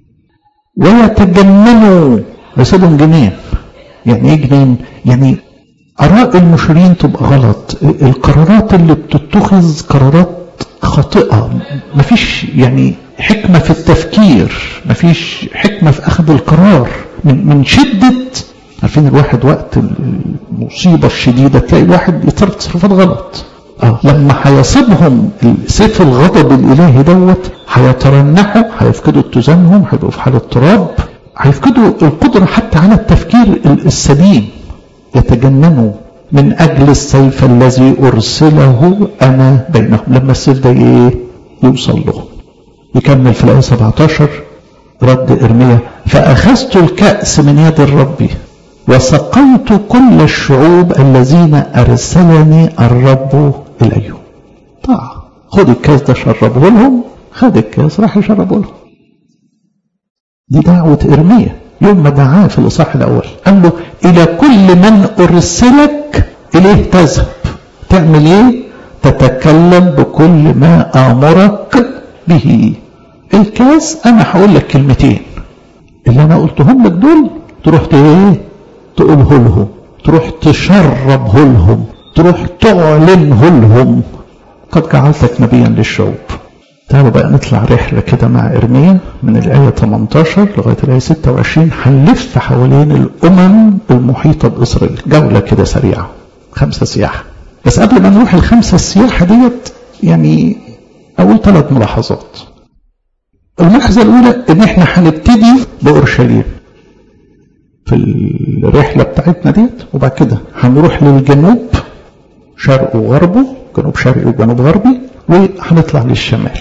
ويتجننوا يصيبهم جنان. يعني ايه جنان؟ يعني آراء المشيرين تبقى غلط، القرارات اللي بتتخذ قرارات خاطئة، مفيش يعني حكمة في التفكير، مفيش حكمة في أخذ القرار من شدة. عارفين الواحد وقت المصيبة الشديدة تلاقي الواحد يتصرف تصرفات غلط. لما هيصيبهم سيف الغضب الإلهي دوت هيترنحوا، هيفقدوا اتزانهم، هيبقوا في حالة اضطراب، هيفقدوا القدرة حتى على التفكير السليم. يتجننوا من أجل السيف الذي أرسله أنا بينهم. لما السيف ده يوصل لهم. يكمل في الآية 17 رد إرميا: فأخذت الكأس من يد الرب وسقيت كل الشعوب الذين أرسلني الرب إليهم. خد الكأس ده شربه لهم، خد الكأس راح يشربه لهم. دي دعوة إرميا يوم ما دعاه في الإصحاح الأول، قال له: إلى كل من أرسلك إليه تذهب. تعمل إيه؟ تتكلم بكل ما آمرك به. الكاس أنا هقول لك كلمتين، اللي أنا قلتهم لك دول تروح تقوله لهم، تروح تشربه لهم، تروح تعلنه لهم. قد جعلتك نبيا للشعوب. تعالوا بقى نطلع رحلة كده مع إرميا من الآية 18 لغاية الآية 26. هنلف حوالين الأمم المحيطة بإسرائيل، جولة كده سريعة، 5 سياحة. بس قبل ما نروح ال5 السياحة ديت يعني أول 3 ملاحظات. الملاحظة الأولى إن إحنا هنبتدي بأورشليم في الرحلة بتاعتنا ديت، وبعد كده هنروح للجنوب شرق وغربه، جنوب شرقي وجنوب غربي، وهنطلع للشمال.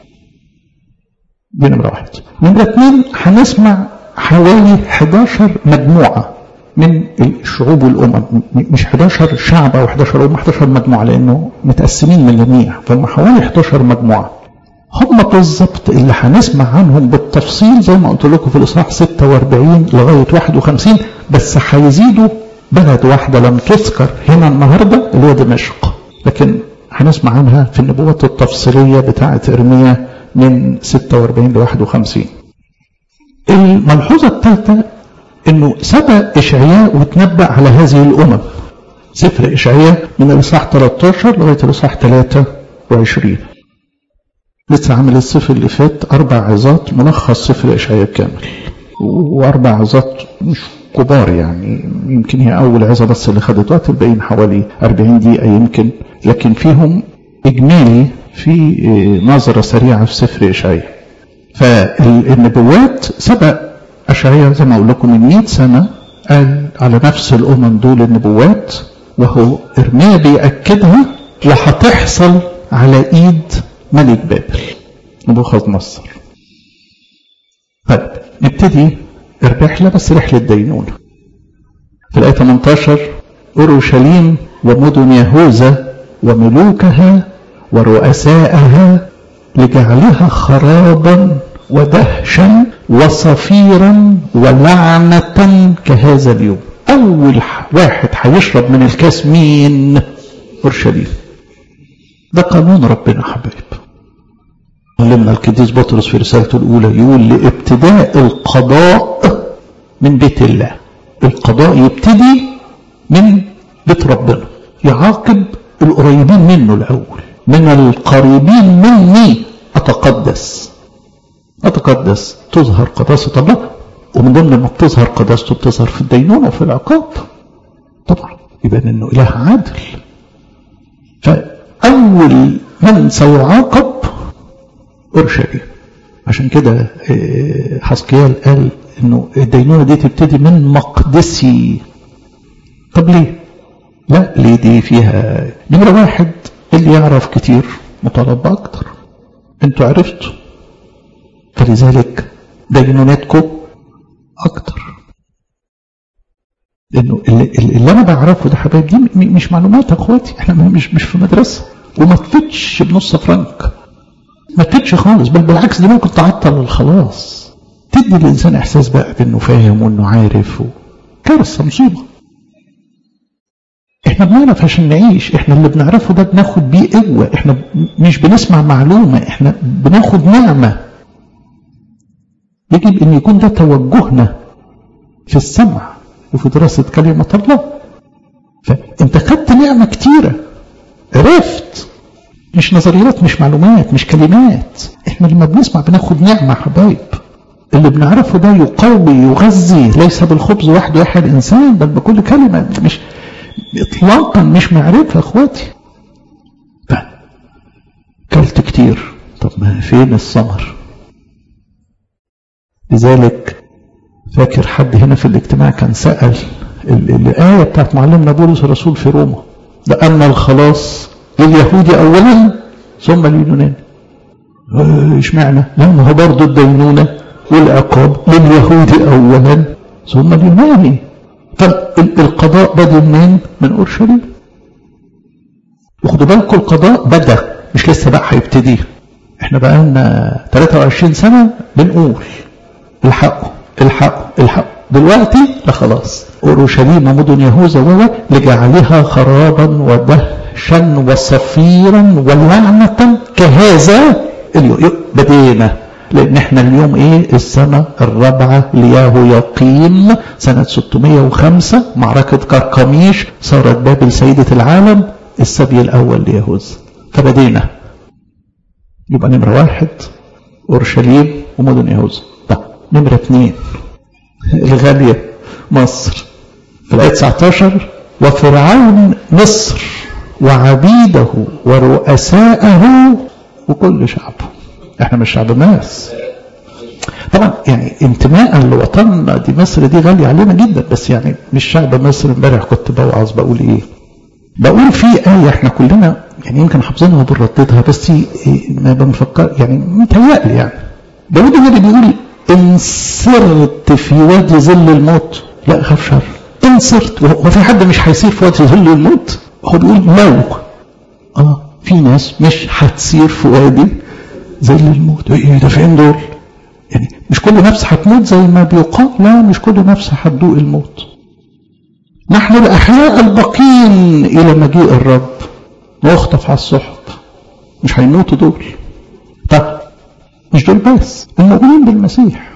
دي نمرة 1. نمرة 2 هنسمع حوالي 11 مجموعة من الشعوب والأمم، مش 11 شعب أو 11 أمة، 11 مجموعة لأنه متقسمين من جميع، فهم حوالي 11 مجموعة. هم بالظبط اللي هنسمع عنهم بالتفصيل زي ما قلت لكم في الإصحاح 46 لغاية 51، بس هيزيدوا بلد واحدة لم تذكر هنا النهاردة اللي هي دمشق، لكن هنسمع عنها في النبوات التفصيلية بتاعة إرميا من 46 ل 51. الملحوظة الثالثة انه سبق إشعياء وتنبأ على هذه الأمم. سفر إشعياء من الإصحاح 13 لغاية الإصحاح 23. لسه عامل السفر اللي فات 4 عظات، ملخص سفر إشعياء كامل، و4 عظات مش كبار يعني، يمكن هي أول عظة بس اللي خدت وقت، الباقيين حوالي 40 دقيقة يمكن، لكن فيهم إجمالي في نظرة سريعة في سفر إشعياء. فالنبوات سبق إشعياء زي ما أقول لكم من 100 سنة قال على نفس الأمم دول النبوات، وهو إرميا بيأكدها وهتحصل على إيد ملك بابل نبوخذ نصر. طيب نبتدي الرحلة، بس رحلة دينونة. في الآية 18: أورشليم ومدن يهوذا وملوكها ورؤساءها لجعلها خرابا ودهشا وصفيرا ولعنة كهذا اليوم. أول واحد هيشرب من الكاس مين؟ أورشليم. ده قانون ربنا حبايب. علمنا القديس بطرس في رسالته الأولى يقول: لابتداء القضاء من بيت الله. القضاء يبتدي من بيت ربنا، يعاقب القريبين منه الأول. من القريبين مني أتقدس تظهر قداسة الله، ومن ضمن ما بتظهر قداسته بتظهر في الدينونة وفي العقاب. طبعا يبان انه إله عادل. فأول من سيعاقب أورشليم. عشان كده حسقيال قال انه الدينونة دي تبتدي من مقدسي. طب ليه؟ لا، ليه دي فيها نمرة 1 اللي يعرف كتير مطالب أكتر. انتوا عرفتوا، فلذلك دينونتكم أكتر. لأنه اللي أنا بعرفه ده حبايب دي مش معلومات أخواتي، احنا مش في مدرسة، وما تفتش بنص فرنك، ما تفتش خالص، بل بالعكس دي ممكن تعطل الخلاص، تدي الإنسان إحساس بقى بأنه فاهم وأنه عارف. كارثة، مصيبة. احنا احنا بنعرف عشان نعيش، احنا اللي بنعرفه ده بناخد بيه قوة، احنا مش بنسمع معلومة، احنا بناخد نعمة. يجب ان يكون ده توجهنا في السمع وفي دراسة كلمة الله. فانت خدت نعمة كتيرة، عرفت، مش نظريات، مش معلومات، مش كلمات، احنا لما بنسمع بناخد نعمة حبايب. اللي بنعرفه ده يقوي يغذي، ليس بالخبز وحده يحيى الانسان بل بكل كلمة. مش اطلاقا مش معرفة يا اخواتي. كلت كتير، طب ما فين الثمر؟ لذلك فاكر حد هنا في الاجتماع كان سأل الآية بتاعت معلمنا بولس الرسول في روما، لأن الخلاص لليهود أولا ثم لليونان. اشمعنى؟ لأنه برضه الدينونة والعقاب لليهود أولا ثم لليونان. فالقضاء بدأ من أورشليم. وخدوا بالكم القضاء بدأ، مش لسه بقى هيبتدي. احنا بقى لنا 23 سنة بنقول الحقوا الحقوا الحقوا. دلوقتي لا خلاص، أورشليم مدن يهوذا لجعلها خرابا ودهشا وصفيرا ولعنة كهذا اليوم. بدينا، لأن احنا اليوم ايه؟ السنة الرابعة ليهوياقيم سنة 605 معركة كركميش، صارت بابل سيدة العالم، السبي الأول ليهوذا. فبدينا. يبقى نمرة 1 أورشليم ومدن يهوذا. طب نمرة 2 الغالية مصر في الآية 19 وفرعون مصر وعبيده ورؤساءه وكل شعبه. احنا مش شعب ماس طبعا، يعني انتماء لوطننا دي مصر دي غالية علينا جدا، بس يعني مش شعب مصر. امبارح كنت بوعظ بقول ايه؟ بقول في آية احنا كلنا يعني يمكن حافظينها وبنرددها، بس ما بنفكر يعني متهيألي يعني. داود النبي بيقول إن سرت في وادي ظل الموت لا أخاف شر. إن سرت، وفي حد مش هيسير في وادي ظل الموت؟ هو بيقول لو في ناس مش هتسير في وادي ظل الموت. ايه ده؟ فين دول؟ يعني مش كل نفس هتموت زي ما بيقال، لا مش كل نفس هتدوق الموت. نحن الأحياء الباقين إلى مجيء الرب نخطف على السحب. مش هيموتوا دول. طب مش دول بس، المؤمنين بالمسيح.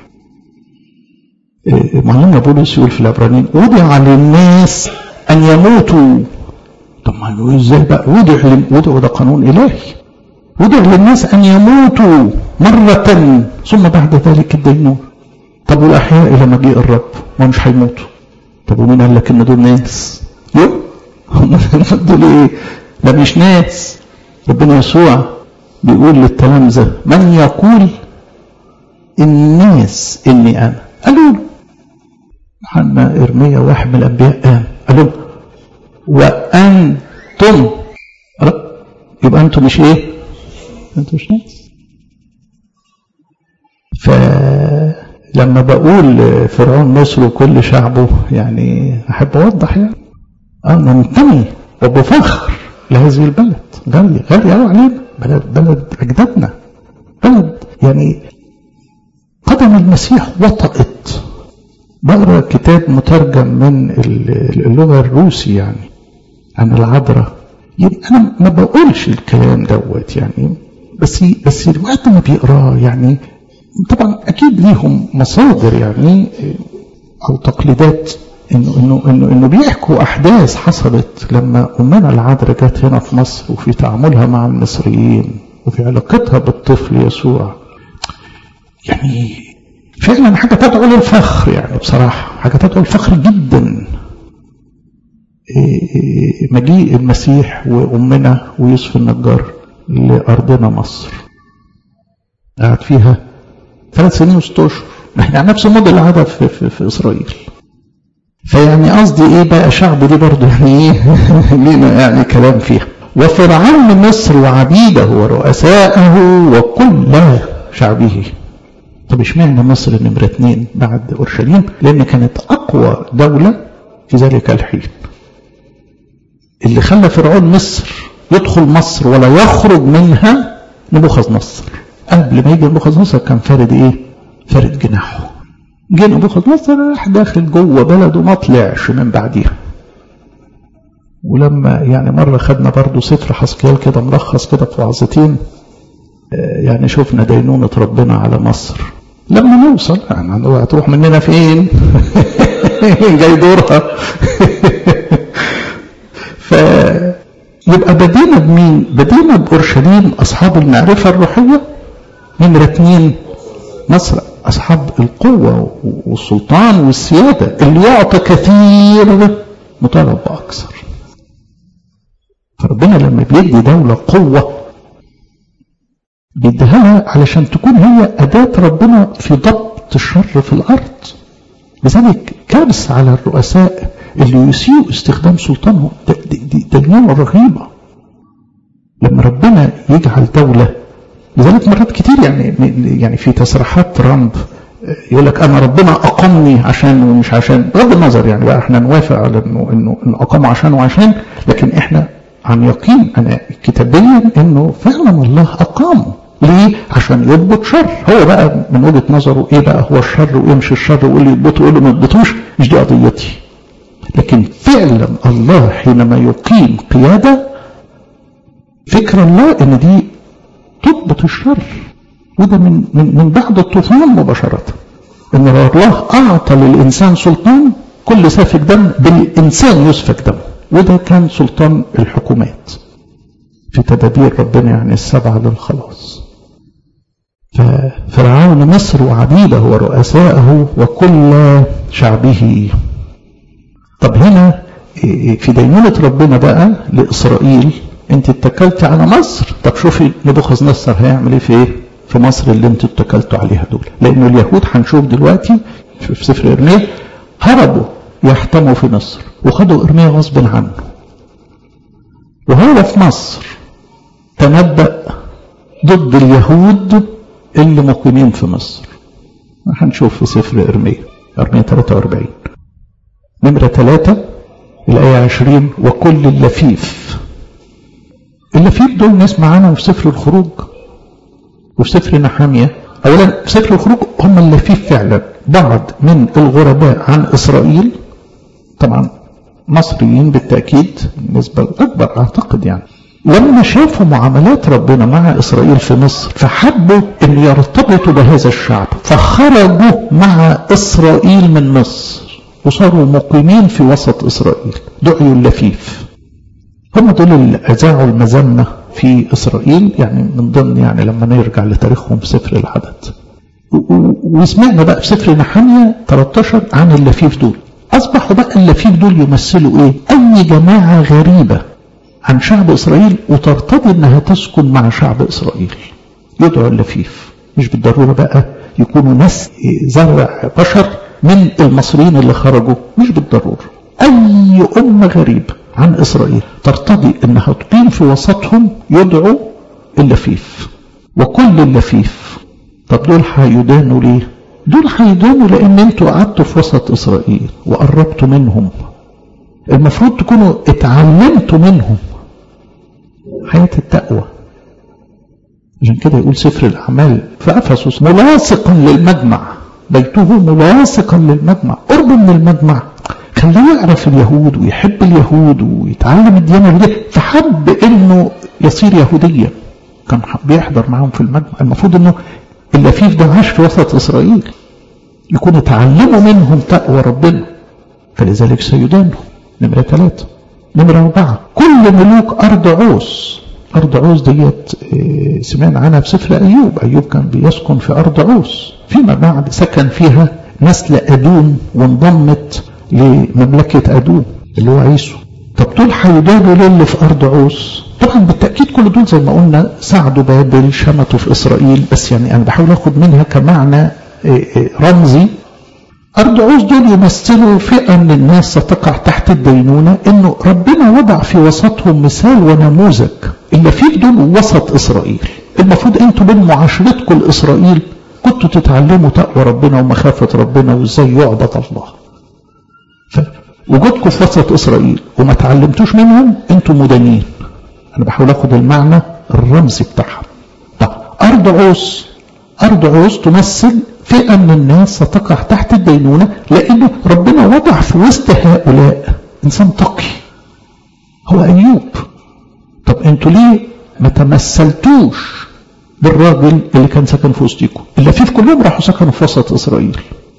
معلمنا بولس يقول في العبرانيين وضع للناس أن يموتوا. طب ما يقول ازاي بقى؟ وضع ده قانون إلهي. وضع للناس أن يموتوا مرة ثم بعد ذلك الدينون. طب والأحياء إلى مجيء الرب ما مش هيموتوا. طب ومين قال لك إن دول ناس؟ دول إيه؟ لا مش ناس. ربنا يسوع بيقول للتلامذة من يقول الناس إني أنا؟ قالوا له حنا إرميا واحد من الأنبياء قالوا وأنتم. يبقى أنتم مش إيه؟ أنتم مش ناس. فلما بقول فرعون مصر وكل شعبه يعني أحب أوضح يعني ننتمي وبفخر لهذه البلد. غالية قوي علينا، بلد أجدادنا، بلد يعني قدم المسيح وطأت. بقرأ كتاب مترجم من اللغة الروسي يعني عن العذراء. يبقى أنا ما بقولش الكلام دوت يعني، بس الوقت ما بيقراه يعني طبعا أكيد ليهم مصادر يعني أو تقليدات إنه بيحكوا أحداث حصلت لما أمنا العذراء جت هنا في مصر، وفي تعاملها مع المصريين وفي علاقتها بالطفل يسوع. يعني فعلا حاجة تدعو للفخر يعني، بصراحة حاجة تدعو للفخر جدا. مجيء المسيح وأمنا ويوسف النجار لأرضنا مصر، قعد فيها 3 سنين و6 أشهر. يعني نفس المدة اللي قعدها في إسرائيل. فيعني قصدي ايه بقى؟ شعب دي برضه يعني ايه لينا يعني كلام فيها. وفرعون مصر وعبيده ورؤساءه وكل شعبه. طب اشمعنى مصر نمرة 2 بعد أورشليم؟ لأن كانت أقوى دولة في ذلك الحين. اللي خلى فرعون مصر يدخل مصر ولا يخرج منها نبوخذ نصر. قبل ما يجي نبوخذ نصر كان فارد ايه؟ فارد جناحه. جه نبوخذ نصر راح داخل جوه بلده ما طلعش من بعديها. ولما يعني مرة خدنا برضو سفر حسقيال كده ملخص كده في وعظتين، يعني شفنا دينونة ربنا على مصر. لما نوصل يعني هتروح مننا فين؟ جاي دورها. فيبقى بدينا بمين؟ بدينا بأورشليم أصحاب المعرفة الروحية. نمرة 2 مصر أصحاب القوة والسلطان والسيادة، اللي يعطى كثير مطالب بأكثر. فربنا لما بيدي دولة قوة بيديها علشان تكون هي أداة ربنا في ضبط الشر في الأرض. لذلك كارث على الرؤساء اللي يسيئوا استخدام سلطانهم. ده النوع رهيبة لما ربنا يجعل دولة. لذلك مرات كتير يعني في تصريحات ترامب يقول لك انا ربنا اقامني عشان ومش عشان، بغض النظر يعني بقى احنا نوافق على انه اقامه عشان وعشان، لكن احنا عن يقين انا كتابيا انه فعلا الله اقامه. ليه؟ عشان يضبط شر. هو بقى من وجهه نظره ايه بقى هو الشر وايه مش الشر، واللي يضبطه ويقول له ما يضبطوش، مش دي قضيتي. لكن فعلا الله حينما يقيم قياده، فكر الله ان دي تضبط الشر. وده من بعد الطوفان مباشرة، ان الله اعطى للانسان سلطان كل سافك دم بالانسان يسفك دم. وده كان سلطان الحكومات في تدابير ربنا يعني 7 للخلاص. ففرعون مصر وعبيده ورؤسائه وكل شعبه. طب هنا في دينونة ربنا بقى لإسرائيل، انت اتكلت على مصر، طب شوفي نبوخذ نصر هيعمل ايه في مصر اللي انت اتكلتوا عليها دول. لانه اليهود هنشوف دلوقتي في سفر ارميا هربوا يحتموا في مصر وخدوا ارميا غصب عنه، وهو في مصر تنبأ ضد اليهود اللي مقيمين في مصر. هنشوف في سفر ارميا 43 نمرة 3 الآية 20 وكل اللفيف. اللفيف دول نسمع عنهم في سفر الخروج وفي سفر نحمية. أولا في سفر الخروج هم اللفيف فعلا، بعض من الغرباء عن إسرائيل، طبعا مصريين بالتأكيد النسبة الأكبر أعتقد، يعني لما شافوا معاملات ربنا مع إسرائيل في مصر فحبوا أن يرتبطوا بهذا الشعب، فخرجوا مع إسرائيل من مصر وصاروا مقيمين في وسط إسرائيل، دعوا اللفيف. هم دول اللي أذاعوا المذمة في إسرائيل، يعني من ضمن يعني لما نرجع لتاريخهم في سفر العدد. وسمعنا بقى في سفر نحمية 13 عن اللفيف دول. أصبحوا بقى اللفيف دول يمثلوا إيه؟ أي جماعة غريبة عن شعب إسرائيل وترتضي أنها تسكن مع شعب إسرائيل، يدعوا اللفيف. مش بالضرورة بقى يكونوا ناس زرع بشر من المصريين اللي خرجوا، مش بالضرورة. أي أمة غريبة عن إسرائيل ترتضي أنها تقيم في وسطهم يدعوا اللفيف وكل اللفيف. طب دول هيدانوا ليه؟ دول هيدانوا لأن انتوا قعدتوا في وسط إسرائيل وقربتوا منهم، المفروض تكونوا اتعلمتوا منهم حياة التقوى. عشان كده يقول سفر الأعمال في أفسس ملاصقا للمجمع، بيته ملاصقا للمجمع، قرب من المجمع، خليه يعرف اليهود ويحب اليهود ويتعلم الديانة اليهودية، فحب انه يصير يهوديا، كان بيحضر معهم في المجمع. المفروض انه اللفيف ده عاش في وسط إسرائيل، يكون اتعلموا منهم تقوى ربنا، فلذلك سيدانهم. نمرة 3 نمرة 4 كل ملوك أرض عوس. أرض عوس ديت سمعنا عنها في سفر أيوب كان بيسكن في أرض عوس، فيما بعد سكن فيها نسل أدوم وانضمت لمملكة أدوم اللي هو عيسو. طب دول هيدانوا للي في أرض عوس؟ طبعا بالتأكيد كل دول زي ما قلنا ساعدوا بابل، شمتوا في إسرائيل، بس يعني أنا بحاول أخذ منها كمعنى رمزي. أرض عوس دول يمثلوا فئة من الناس ستقع تحت الدينونة، إنه ربنا وضع في وسطهم مثال ونموذج. اللي فيه دول وسط إسرائيل، المفروض أنتوا بين معاشرتكم لإسرائيل كنتوا تتعلموا تقوى ربنا ومخافة ربنا وإزاي يعبد الله. فوجودكم في وسط إسرائيل وما تعلمتوش منهم أنتوا مدانين. أنا بحاول أخذ المعنى الرمزي بتاعها. طب أرض عوس تمثل فئة من الناس ستقع تحت الدينونة، لأنه ربنا وضع في وسط هؤلاء إنسان تقي هو أيوب. طب انتوا ليه ما تمثلتوش بالراجل اللي كان ساكن في وسطيكم؟ اللي في كلهم راحوا سكنوا في وسط إسرائيل.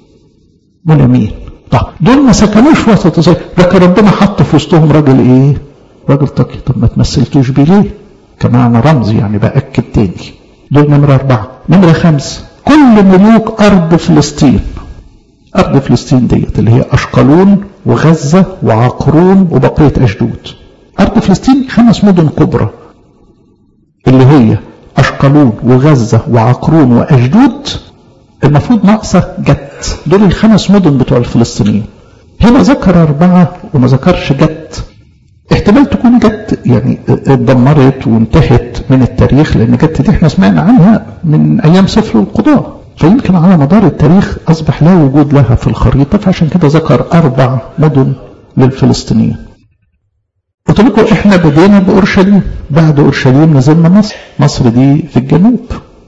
من مين؟ طب دول ما سكنوش في وسط إسرائيل، لكن ربنا حط في وسطهم راجل ايه؟ راجل تقي. طب ما تمثلتوش بيه ليه؟ كمان رمزي يعني بأكد تاني. دول نمرة 4. نمرة 5 كل ملوك أرض فلسطين. أرض فلسطين ديت اللي هي أشقلون وغزة وعقرون وبقية أشدود. أرض فلسطين 5 مدن كبرى اللي هي أشقلون وغزة وعقرون وأشدود. المفروض ناقصة جت. دول ال5 مدن بتوع الفلسطينيين. هنا ذكر 4 وما ذكرش جت. احتمال تكون جت يعني اتدمرت وانتهت من التاريخ، لأن جت دي احنا سمعنا عنها من أيام سفر القضاء، فيمكن على مدار التاريخ أصبح لا وجود لها في الخريطة، فعشان كده ذكر 4 مدن للفلسطينيين. قلت لكم احنا بدينا بأورشليم، بعد أورشليم نزلنا مصر. مصر دي في الجنوب.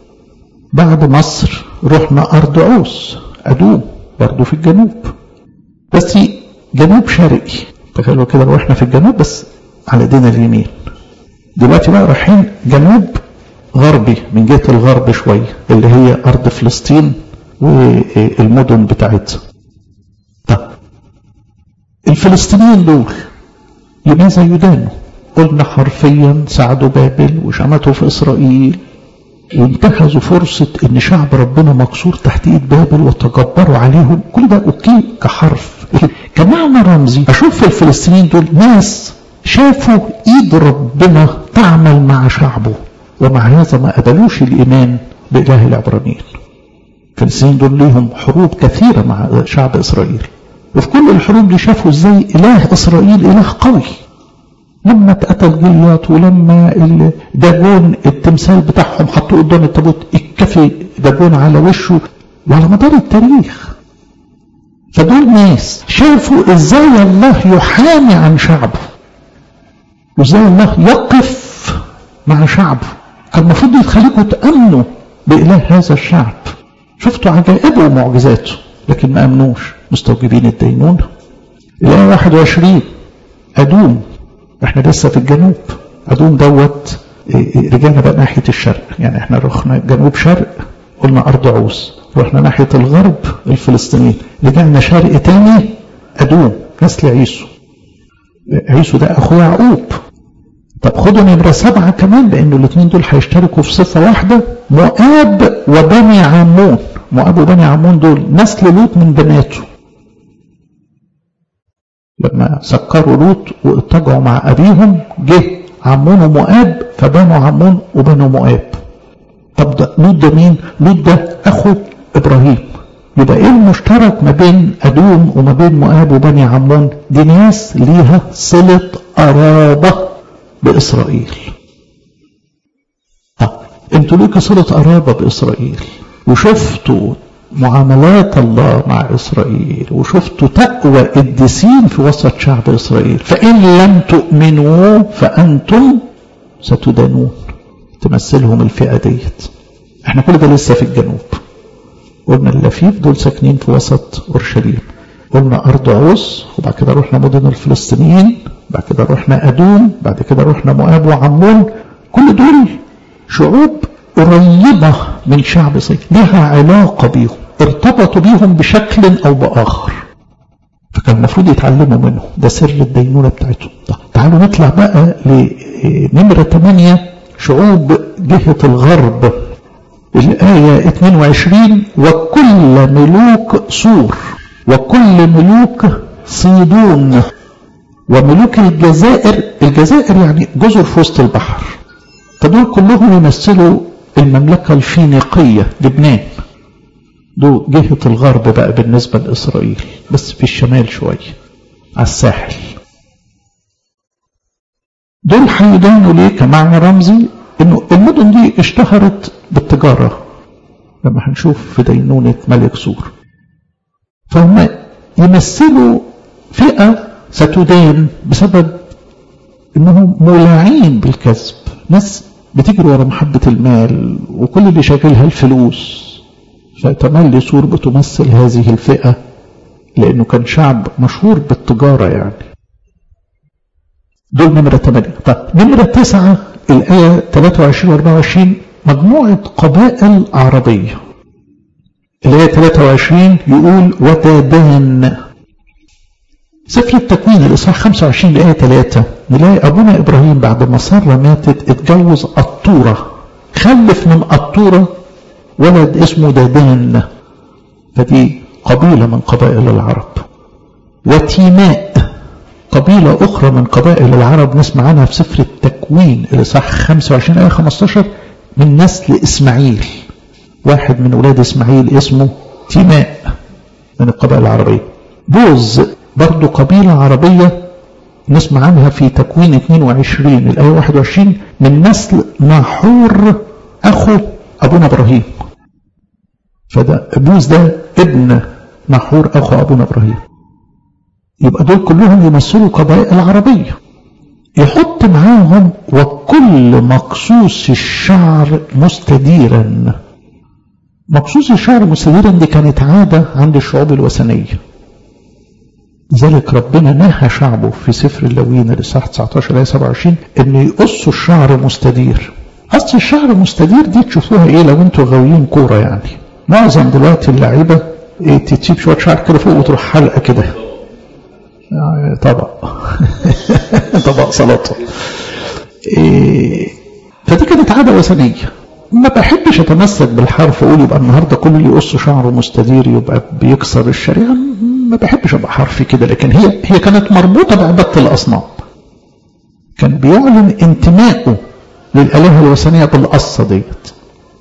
بعد مصر رحنا أرض عوس أدوم برضو في الجنوب، بس جنوب شرقي. تخيلوا كده لو احنا في الجنوب بس على ايدينا اليمين. دلوقتي بقى رايحين جنوب غربي من جهة الغرب شوية اللي هي أرض فلسطين والمدن بتاعتها. طب الفلسطينيين دول لماذا يدانوا؟ قلنا حرفيا ساعدوا بابل وشمتوا في إسرائيل وانتهزوا فرصة ان شعب ربنا مكسور تحت ايد بابل وتجبروا عليهم. كل ده اوكي كحرف، كمعنى رمزي اشوف في الفلسطينيين دول ناس شافوا ايد ربنا تعمل مع شعبه، ومع هذا ما قبلوش الايمان بإله العبرانيين. الفلسطينيين دول ليهم حروب كثيرة مع شعب اسرائيل، وفي كل الحروب دي شافوا ازاي اله اسرائيل اله قوي. لما اتقتل جليات ولما داجون التمثال بتاعهم حطوه قدام التابوت اتكفي داجون على وشه، وعلى مدار التاريخ. فدول ناس شافوا ازاي الله يحامي عن شعبه وازاي الله يقف مع شعبه. كان المفروض يخليكم تأمنوا بإله هذا الشعب. شفتوا عجائبه ومعجزاته لكن ما أمنوش، مستوجبين الدينونة. الآية 21 أدوم، احنا لسه في الجنوب. أدوم دوت رجعنا بقى ناحية الشرق، يعني احنا رحنا جنوب شرق قلنا أرض عوس، رحنا ناحية الغرب الفلسطينيين، رجعنا شرق تاني أدوم نسل عيسو. عيسو ده أخو يعقوب. طب خدوا نمرة 7 كمان، لأنه الاثنين دول هيشتركوا في صفة واحدة. مؤاب وبني عمون. مؤاب وبني عمون دول نسل لوط من بناته. لما سكروا لوط واتجعوا مع أبيهم جه عمون ومؤاب فبنوا عمون وبنوا مؤاب. طب ده لوط ده مين؟ لوط ده أخو إبراهيم. يبقى إيه المشترك ما بين أدوم وما بين مؤاب وبني عمون؟ دي ناس ليها صلة قرابة بإسرائيل. طب انتوا ليكوا صلة قرابة بإسرائيل وشفتوا معاملات الله مع إسرائيل وشفتوا تقوى القديسين في وسط شعب إسرائيل، فإن لم تؤمنوا فأنتم ستدانون. تمثلهم الفئة ديت. احنا كل ده لسه في الجنوب. قلنا اللفيف دول ساكنين في وسط أورشليم، قلنا أرض عوس، وبعد كده رحنا مدن الفلسطينيين، بعد كده رحنا أدوم، بعد كده رحنا مؤاب وعمون. كل دول شعوب قريبة من شعب إسرائيل، لها علاقة بيهم، ارتبطوا بيهم بشكل أو بآخر، فكان المفروض يتعلموا منه. ده سر الدينونة بتاعتهم. تعالوا نطلع بقى لنمرة 8 شعوب جهة الغرب. الآية 22 وكل ملوك سور وكل ملوك صيدون وملوك الجزائر. الجزائر يعني جزر في وسط البحر، فدول كلهم يمثلوا المملكة الفينيقية لبنان. دول جهة الغرب بقى بالنسبة لإسرائيل، بس في الشمال شوية على الساحل. دول هيدانوا ليه كمعنى رمزي؟ انه المدن دي اشتهرت بالتجارة لما هنشوف في دينونة ملك سور. فهم يمثلوا فئة ستدان بسبب انهم مولعين بالكسب، ناس بتجري ورا محبة المال وكل اللي شاغلها الفلوس. فتملي سور بتمثل هذه الفئة لانه كان شعب مشهور بالتجارة يعني. دول نمرة 8. طيب نمرة 9 الآية 23 و 24 مجموعة قبائل عربية. الآية 23 يقول ودادان. سفر التكوين الإصحاح 25 الآية 3 نلاقي أبونا إبراهيم بعد ما سارة ماتت اتجوز قطورة، خلف من قطورة ولد اسمه دادان، فدي قبيلة من قبائل العرب. وتيماء قبيلة أخرى من قبائل العرب نسمع عنها في سفر التكوين الإصحاح 25 آية 15 من نسل إسماعيل، واحد من أولاد إسماعيل اسمه تيماء من القبائل العربية. بوز برضو قبيلة عربية نسمع عنها في تكوين 22 الآية 21 من نسل ناحور أخو أبونا إبراهيم. فده بوز ده ابن ناحور أخو أبونا إبراهيم. يبقى دول كلهم يمثلوا قبائل عربية. يحط معاهم وكل مقصوص الشعر مستديرا. مقصوص الشعر مستديرا دي كانت عادة عند الشعوب الوثنية، لذلك ربنا نهى شعبه في سفر اللاويين الإصحاح 19 آية 27 ان يقصوا الشعر مستدير. قص الشعر مستدير دي تشوفوها ايه لو انتوا غاويين كوره، يعني معظم دلوقتي اللعيبه ايه تسيب شويه شعر كده فوق وتروح حلقه كده طبق طبق سلطه. فدي كانت عاده وثنيه. ما بحبش اتمسك بالحرف واقول يبقى النهارده كل اللي يقص شعره مستدير يبقى بيكسر الشريعه، ما بحبش ابقى حرفي كده، لكن هي كانت مربوطه بعباده الاصنام. كان بيعلن انتمائه للآلهة الوثنية بالقصة ديت.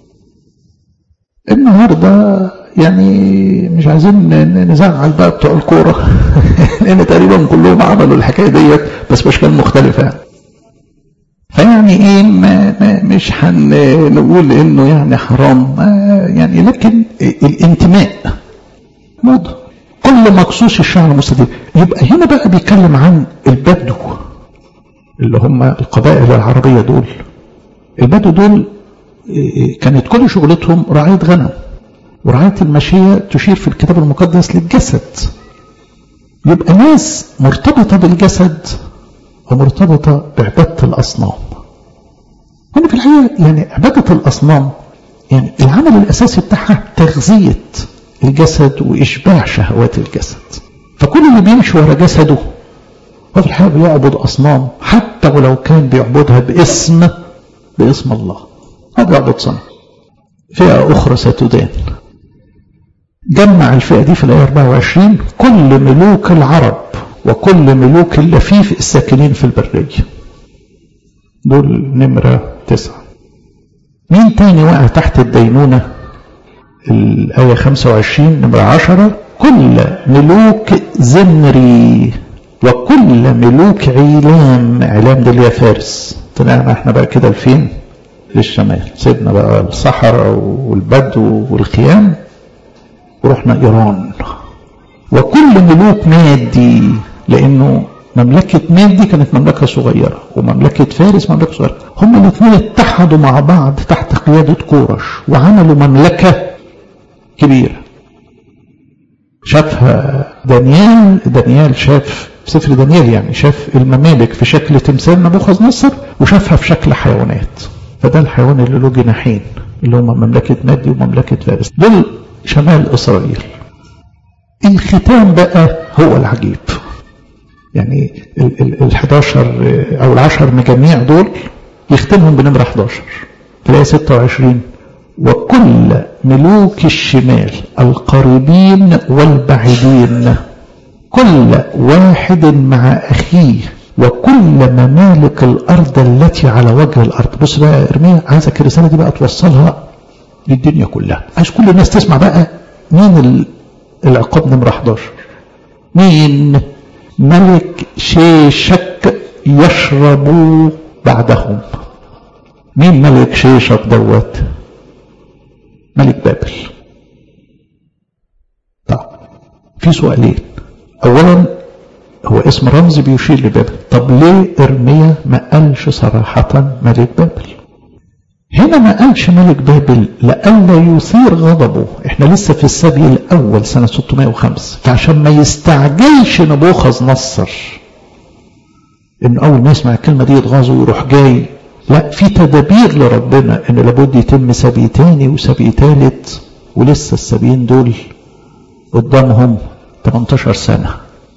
النهارده يعني مش عايزين نزعل بقى بتوع الكوره لان تقريبا كلهم عملوا الحكايه ديت بس باشكال مختلفه يعني. فيعني ايه مش هنقول انه يعني حرام يعني، لكن الانتماء موضوع. كل مقصوص الشعر مستدير. يبقى هنا بقى بيتكلم عن البدو اللي هم القبائل العربيه دول. البدو دول كانت كل شغلتهم رعايه غنم، ورعايه الماشيه تشير في الكتاب المقدس للجسد. يبقى ناس مرتبطه بالجسد ومرتبطه بعباده الاصنام. هنا في الحقيقه يعني عباده الاصنام يعني العمل الاساسي بتاعها تغذيه الجسد واشباع شهوات الجسد. فكل اللي بيمشي ورا جسده هو في الحقيقه بيعبد اصنام، حتى ولو كان بيعبدها باسم الله، هو بيعبد صنم. فئه اخرى ستدان. جمع الفئه دي في الايه 24 كل ملوك العرب وكل ملوك اللفيف الساكنين في البريه. دول نمره 9. مين تاني وقع تحت الدينونه؟ الآية 25 نمرة 10 كل ملوك زمري وكل ملوك عيلام. عيلام دي اللي هي فارس. طلعنا احنا بقى كده لفين؟ للشمال. سيبنا بقى الصحراء والبدو والخيام ورحنا إيران. وكل ملوك مادي، لأنه مملكة مادي كانت مملكة صغيرة ومملكة فارس مملكة صغيرة. هم الاثنين اتحدوا مع بعض تحت قيادة كورش وعملوا مملكة كبيرة. شافها دانيال شاف في سفر دانيال يعني شاف الممالك في شكل تمثال نبوخذ نصر وشافها في شكل حيوانات. فده الحيوان اللي له جناحين اللي هم مملكة مادي ومملكة فارس. دول شمال إسرائيل. الختام بقى هو العجيب. يعني ال11 أو ال10 مجاميع دول يختمهم بنمرة 11 تلاقي 26 وكل ملوك الشمال القريبين والبعيدين كل واحد مع أخيه وكل ممالك الأرض التي على وجه الأرض. بص بقى إرميا، عايزك الرسالة دي بقى توصلها للدنيا كلها. عايز كل الناس تسمع بقى مين العقاب نمرة 11. مين؟ ملك شيشك يشرب بعدهم. مين ملك شيشك دوت؟ ملك بابل. طب في سؤالين. اولا هو اسم رمزي بيشير لبابل، طب ليه ارميا ما قالش صراحة ملك بابل؟ هنا ما قالش ملك بابل لألا يثير غضبه. احنا لسه في السبي الاول سنة 605، فعشان ما يستعجلش نبوخذ نصر إن أول ما يسمع الكلمة دي يتغاظ ويروح جاي. لا، في تدابير لربنا إن لابد يتم سبي تاني وسبي تالت، ولسه السبيين دول قدامهم 18 سنة.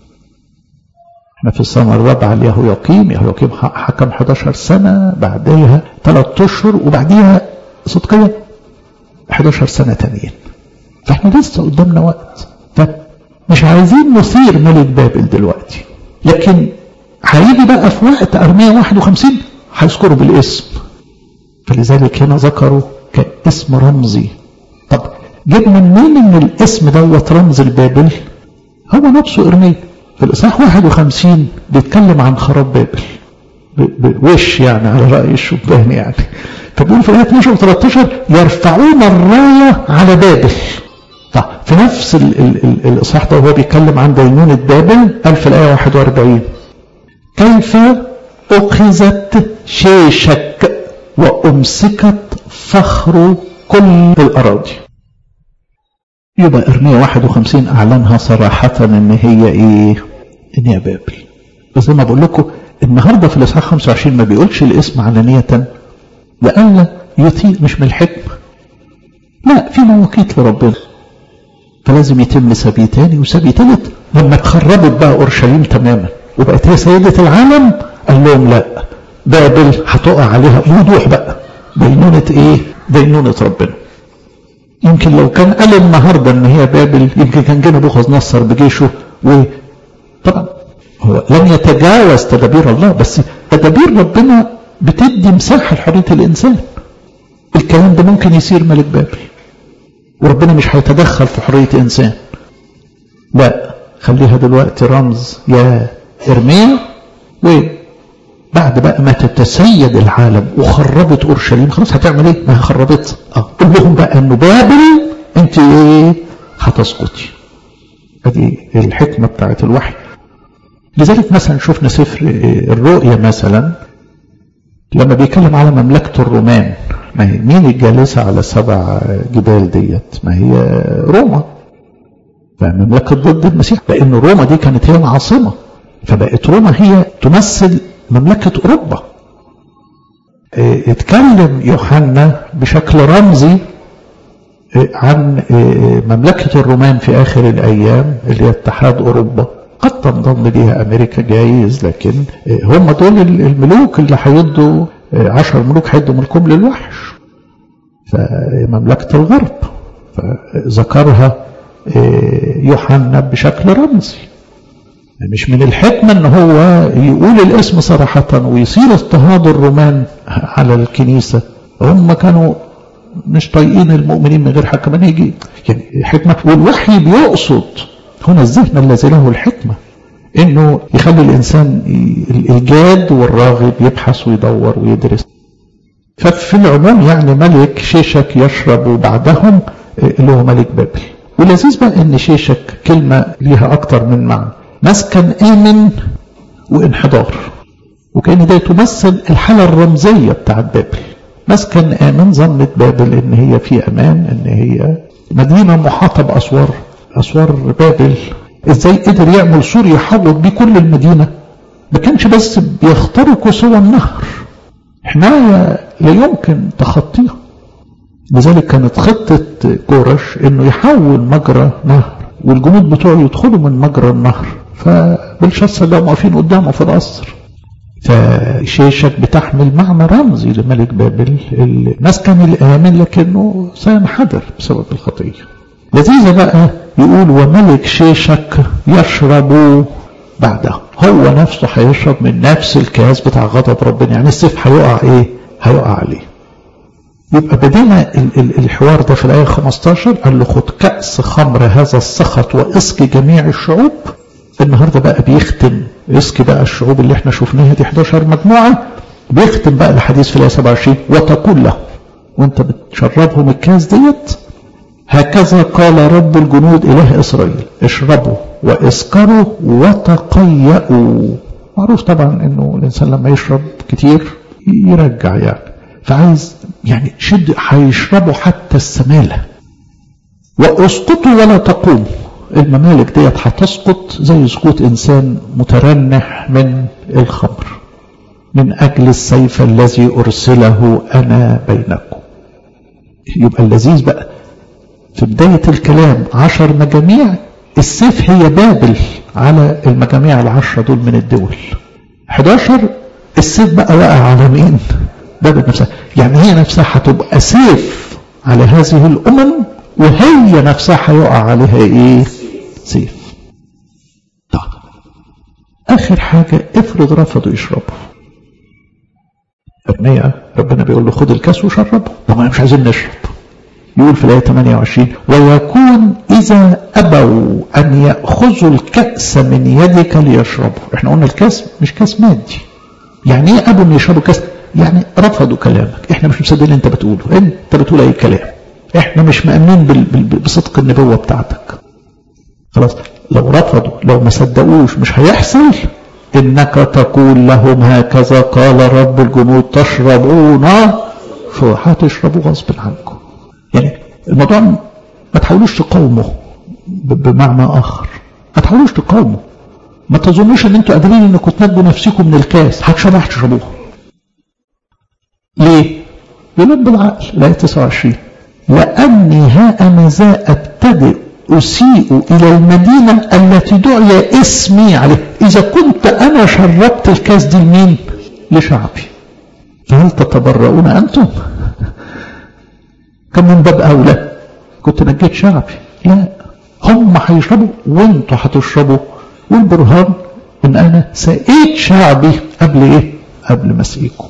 احنا في السنة الرابعة ليهوياقيم حكم 11 سنة، بعدها 3 أشهر، وبعديها صدقية 11 سنة تانيين. فاحنا لسه قدامنا وقت، فمش عايزين نثير ملك بابل دلوقتي، لكن هيجي بقى في وقت أرميا 51 هيذكروا بالاسم، فلذلك هنا ذكروا كاسم رمزي. طب جبنا منين ان الاسم دوت رمز البابل؟ هو نفسه ارميا في الإصحاح 51 بيتكلم عن خراب بابل بوش، يعني على رأي الشبان يعني. فبيقول في الآية 12 و13 يرفعون الراية على بابل. طيب في نفس الإصحاح ده هو بيتكلم عن دينونة بابل، قال في الآية 41 كيف أخذت شيشك وأمسكت فخر كل الأراضي. يبقى إرميا 51 أعلنها صراحة إن هي إيه؟ إن هي بابل. بس زي ما بقول لكم النهارده في الإصحاح 25 ما بيقولش الاسم علانية لأن يثير، مش من الحكمة، لا، في مواقيت لربنا، فلازم يتم سبي تاني وسبي تالت. لما اتخربت بقى أورشليم تماما وبقت هي سيدة العالم، قال لهم لا، بابل هتقع عليها وضوح بقى دينونة إيه؟ دينونة ربنا. يمكن لو كان قال النهارده ان هي بابل، يمكن كان جه نبوخذ نصر بجيشه، وطبعا هو لم يتجاوز تدابير الله، بس تدابير ربنا بتدي مساحه لحريه الانسان. الكلام ده ممكن يصير ملك بابل وربنا مش هيتدخل في حريه انسان، لا، خليها دلوقتي رمز يا ارميا. وبعد بقى ما تتسيد العالم وخربت اورشليم، خلاص هتعمل ايه؟ ما خربت. قول لهم بقى انه بابل انت ايه؟ هتسقطي. ادي الحكمه بتاعت الوحي. لذلك مثلا شفنا سفر الرؤيا مثلا لما بيتكلم على مملكه الرومان، ما هي مين الجالسه على 7 جبال ديت؟ ما هي روما، فمملكه ضد المسيح، لان روما دي كانت هي العاصمه، فبقت روما هي تمثل مملكه اوروبا. اتكلم يوحنا بشكل رمزي عن مملكة الرومان في آخر الأيام اللي هي اتحاد أوروبا، قد تنضم ليها أمريكا جايز، لكن هم دول الملوك اللي هيدوا 10 ملوك هيدوا ملكهم للوحش، فمملكة الغرب. فذكرها يوحنا بشكل رمزي. مش من الحكمة ان هو يقول الاسم صراحة ويصير اضطهاد الرومان على الكنيسة. هم كانوا مش طايقين المؤمنين من غير حكمة، كمان يجي يعني حكمة. والوحي بيقصد هنا الذهن الذي له الحكمة انه يخلي الانسان الجاد والراغب يبحث ويدور ويدرس. ففي العموم يعني ملك شيشك يشرب بعدهم اللي هو ملك بابل. ولذيذ بقى ان شيشك كلمة ليها اكتر من معنى، مسكن آمن وانحدار، وكأن ده تمثل الحالة الرمزية بتاعت بابل. مسكن آمن، ظنت بابل ان هي في امان، ان هي مدينة محاطة بأسوار. أسوار بابل ازاي قدر يعمل سور يحوط بيه كل المدينة؟ ما كانش بس بيخترقوا سوى النهر، حماية لا يمكن تخطيها. لذلك كانت خطة كورش انه يحول مجرى نهر والجنود بتوعه يدخلوا من مجرى النهر، فبالشخص ده واقفين قدامه في القصر. فشيشك بتحمل معنى رمزي لملك بابل، المسكن الآمن، لكنه سينحدر بسبب الخطية. لذيذ بقى يقول وملك شيشك يشرب بعده، هو نفسه هيشرب من نفس الكاس بتاع غضب ربنا، يعني السيف هيقع ايه؟ هيقع عليه. يبقى بدينا الحوار ده في الآية 15، قال له خد كأس خمر هذا السخط واسقي جميع الشعوب. النهاردة بقى بيختم اسقي بقى الشعوب اللي احنا شفناها دي 11 مجموعة، بيختم بقى الحديث في الآية 27 وتقول له وانت بتشربهم الكاس ديت هكذا قال رب الجنود إله إسرائيل اشربوا واسكروا وتقيأوا. معروف طبعا انه الانسان لما يشرب كتير يرجع يعني، فعايز يعني شد، هيشربوا حتى السمالة. واسقطوا ولا تقوموا، الممالك ديت هتسقط زي سقوط إنسان مترنح من الخمر. من أجل السيف الذي أرسله أنا بينكم. يبقى اللذيذ بقى في بداية الكلام 10 مجاميع، السيف هي بابل على المجاميع ال10 دول من الدول. 11 السيف بقى وقع على مين؟ بابل نفسها. يعني هي نفسها هتبقى سيف على هذه الأمم، وهي نفسها هيقع عليها ايه؟ سيف. طيب آخر حاجة، افرض رفضوا يشربوا. إرميا ربنا بيقول له خد الكاس وشربه. طب ما مش عايزين نشرب. يقول في الآية 28 ويكون إذا أبوا أن يأخذوا الكأس من يدك ليشربوا. احنا قلنا الكاس مش كاس مادي. يعني ايه أبوا أن يشربوا كاس؟ يعني رفضوا كلامك. احنا مش مصدقين انت بتقوله، انت بتقول اي كلام، احنا مش مأمنين بصدق النبوة بتاعتك. خلاص لو رفضوا، لو ما صدقوش مش هيحصل. انك تقول لهم هكذا قال رب الجنود تشربون، هتشربوا غصب عنكم. يعني الموضوع ما تحاولوش تقاومه بمعنى اخر، ما تحاولوش تقاومه. ما تظنوش ان انتوا قادرين انكم تنجوا نفسكم من الكاس. هتشربوه. ليه؟ يقول بالعقل الآية 29 لأني ها أنا ذا أبتدئ أسيء إلى المدينة التي دعي اسمي عليه. إذا كنت أنا شربت الكاس دي لمين؟ لشعبي، فهل تتبرؤون أنتم؟ كم من باب أولى كنت نجيت شعبي. لا، هم هيشربوا وانتوا هتشربوا. والبرهان ان انا سقيت شعبي قبل ايه؟ قبل ما اسقيكم.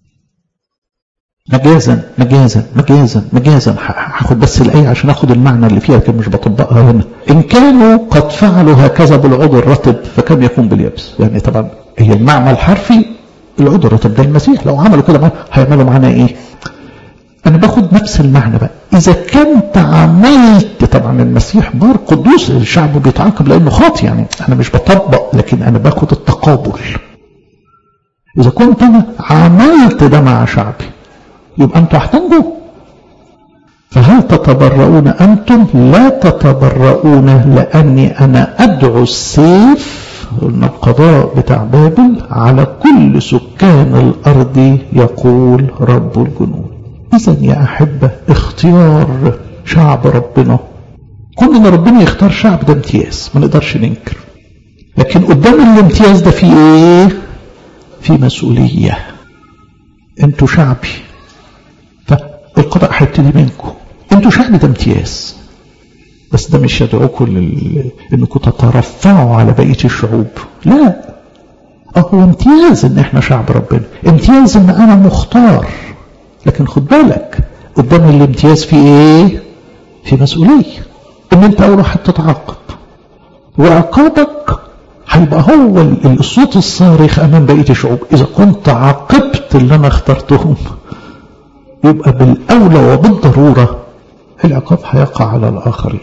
مجازا مجازا مجازا مجازا. هاخد بس الآية عشان اخد المعنى اللي فيها، لكن مش بطبقها هنا. ان كانوا قد فعلوا هكذا بالعود الرطب فكم يكون باليابس. يعني طبعا هي المعنى الحرفي العود الرطب ده المسيح، لو عملوا كده هيعملوا معانا ايه؟ انا باخد نفس المعنى بقى. اذا كنت عملت، طبعا المسيح بار قدوس، الشعب بيتعاقب لانه خاطئ، يعني انا مش بطبق لكن انا باخد التقابل. اذا كنت انا عملت ده مع شعبي يبقى انتوا هتنجوا. فهل تتبرؤون انتم؟ لا تتبرؤون، لاني انا ادعو السيف، قلنا القضاء بتاع بابل، على كل سكان الارض يقول رب الجنود. اذا يا احبه اختيار شعب ربنا، كل ما ربنا يختار شعب ده امتياز ما نقدرش ننكر، لكن قدام الامتياز ده في ايه؟ في مسؤوليه. انتوا شعبي، فالقضاء هيبتدي منكم. انتوا شعب ده امتياز، بس ده مش يدعوكم انكم تترفعوا على بقيه الشعوب. لا، هو امتياز ان احنا شعب ربنا، امتياز ان انا مختار، لكن خد بالك قدام الامتياز في ايه؟ في مسؤوليه. ان انت اول واحد تتعاقب، وعقابك هيبقى هو الصوت الصارخ امام بقيه الشعوب. اذا كنت عاقبت اللي انا اخترتهم يبقى بالاولى وبالضروره العقاب هيقع على الاخرين.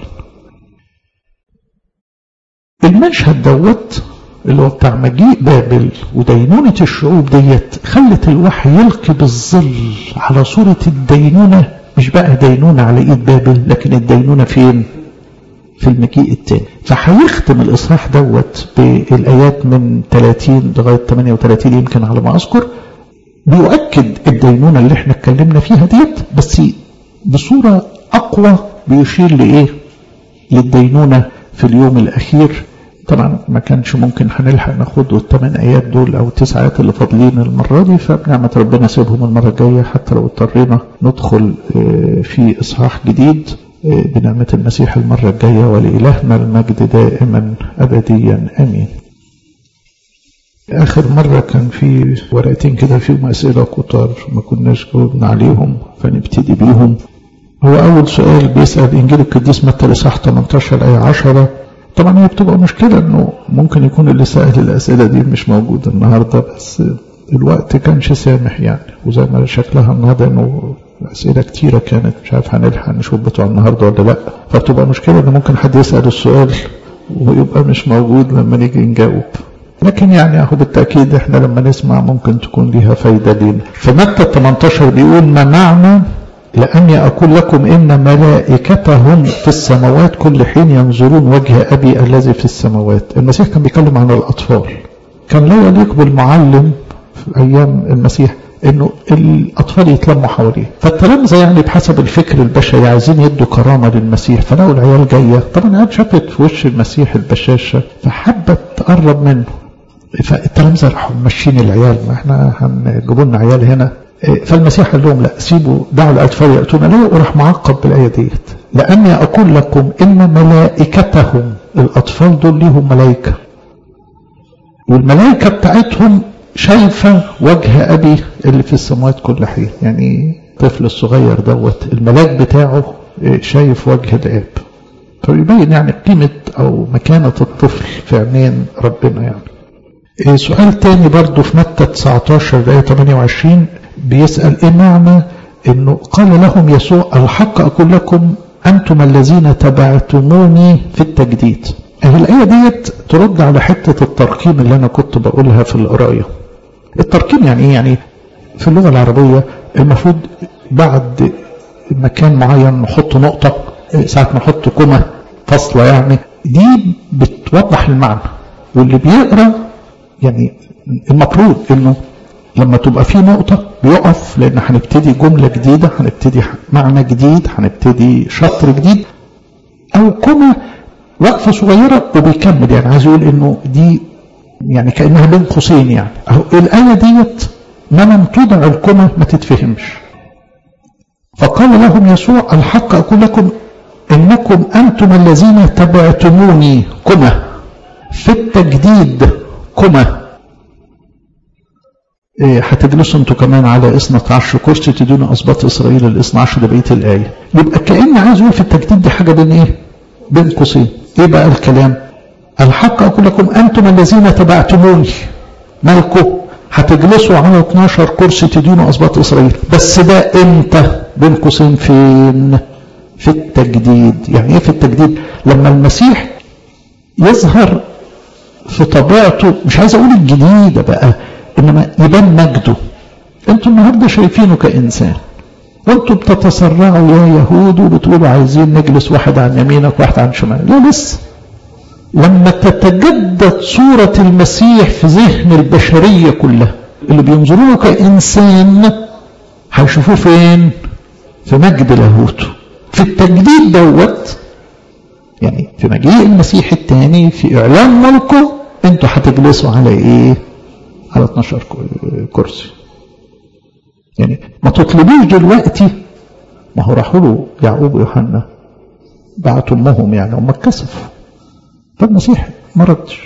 المشهد دوت اللي هو بتاع مجيء بابل ودينونة الشعوب ديت خلت الوحي يلقي بالظل على صورة الدينونة، مش بقى دينونة على ايد بابل، لكن الدينونة فين؟ في المجيء التاني. فهيختم الإصحاح دوت بالآيات من 30 لغاية 38 يمكن على ما أذكر، بيؤكد الدينونة اللي احنا اتكلمنا فيها ديت، بس بصورة أقوى بيشير لإيه؟ للدينونة في اليوم الأخير. طبعا ما كانش ممكن هنلحق ناخد ال8 آيات دول أو 9 آيات اللي فاضلين المرة دي، فبنعمة ربنا سيبهم المرة الجاية حتى لو اضطرينا ندخل في إصحاح جديد بنعمة المسيح المرة الجاية. ولإلهنا المجد دائما أبديا آمين. آخر مرة كان في ورقتين كده فيهم أسئلة كتار ما كناش جاوبنا عليهم، فنبتدي بيهم. هو أول سؤال بيسأل إنجيل القديس متى الإصحاح 18 آية 10. طبعا هي بتبقى مشكلة إنه ممكن يكون اللي سأل الأسئلة دي مش موجود النهاردة، بس الوقت كانش سامح يعني، وزي ما شكلها النهاردة إنه أسئلة كتيرة كانت، مش عارف هنلحق نشوف بتوع النهاردة ولا لأ، فبتبقى مشكلة إن ممكن حد يسأل السؤال ويبقى مش موجود لما نيجي نجاوب. لكن يعني أهو بالتأكيد إحنا لما نسمع ممكن تكون ليها فايدة لينا. فمتى 18 بيقول ما معنى لأني أقول لكم إن ملائكتهم في السماوات كل حين ينظرون وجه أبي الذي في السماوات. المسيح كان بيتكلم عن الأطفال. كان لا يليق بالمعلم في أيام المسيح إنه الأطفال يتلموا حواليه. فالتلامذة يعني بحسب الفكر البشري عايزين يدوا كرامة للمسيح، فلقوا العيال جاية، طبعا قاعد شافت في وش المسيح البشاشة فحبت تقرب منه. فالتلامذة راحوا ماشيين العيال، ما احنا هنجيبوا لنا عيال هنا. فالمسيح قال لهم لا، سيبوا، دعوا الأطفال يأتون له. وراح معقب بالآية ديت، لأني أقول لكم إن ملائكتهم، الأطفال دول ليهم ملائكة، والملائكة بتاعتهم شايفة وجه أبي اللي في السماوات كل حين. يعني الطفل الصغير دوت الملاك بتاعه شايف وجه الآب، فيبين يعني قيمة أو مكانة الطفل في عينين ربنا. يعني سؤال تاني برضو في متى 19 آية 28 بيسأل إيه معنى إنه قال لهم يسوع الحق أقول لكم أنتم الذين تبعتموني في التجديد. الآية ديت ترد على حتة الترقيم اللي أنا كنت بقولها في القراية. الترقيم يعني إيه؟ يعني في اللغة العربية المفروض بعد مكان معين نحط نقطة، ساعة ما نحط كومة فاصلة، يعني دي بتوضح المعنى. واللي بيقرأ يعني المفروض إنه لما تبقى في نقطة بيقف، لأن هنبتدي جملة جديدة، هنبتدي معنى جديد، هنبتدي شطر جديد. أو كومة وقفة صغيرة وبيكمل، يعني عايز يقول إنه دي يعني كأنها بين قوسين. يعني أهو الآية ديت ما لم توضع الكومة ما تتفهمش. فقال لهم يسوع الحق أقول لكم إنكم أنتم الذين تبعتموني كومة في التجديد كومة هتجلسوا انتوا كمان على 12 كرسي تدون أسباط إسرائيل. ال 12 ده بقية الآية. يبقى كأن عايز يقول في التجديد دي حاجة بين إيه؟ بين قوسين. إيه بقى الكلام؟ الحق أقول لكم أنتم الذين تبعتموني، مالكم هتجلسوا على 12 كرسي تدون أسباط إسرائيل. بس ده إمتى؟ بين قوسين فين؟ في التجديد. يعني إيه في التجديد؟ لما المسيح يظهر في طبيعته، مش عايز أقول الجديدة بقى، إنما يبان مجده. أنتم النهاردة شايفينه كإنسان، وأنتم بتتسرعوا يا يهود وبتقولوا عايزين نجلس واحد عن يمينك واحد عن شمالك. لا، لسه. لما تتجدد صورة المسيح في ذهن البشرية كلها، اللي بينظروه كإنسان هيشوفوه فين؟ في مجد لاهوته. في التجديد دوت، يعني في مجيء المسيح الثاني، في إعلان ملكه، أنتوا هتجلسوا على إيه؟ على 12 كرسي. يعني ما تطلبوش دلوقتي، ما هو راحوا له يعقوب ويوحنا بعتوا امهم، يعني هم اتكسفوا، فالمسيح ما ردش،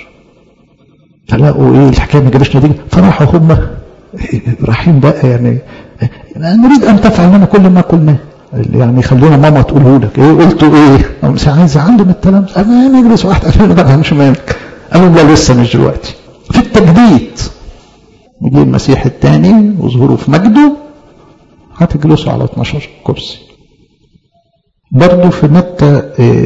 فلاقوا ايه الحكايه ما جابش نتيجه، فراحوا هم رايحين بقى يعني نريد ان تفعل لنا كل ما قلناه، يعني خلينا ماما تقوله لك. ايه قلتوا ايه؟ او مش عايز اعلم التلامذه انا نجلس واحد قال لنا عن شمالك، قالوا لا لسه مش دلوقتي. في التجديد يجي المسيح الثاني وظهوره في مجده هتجلسوا على 12 كرسي. برضه في متى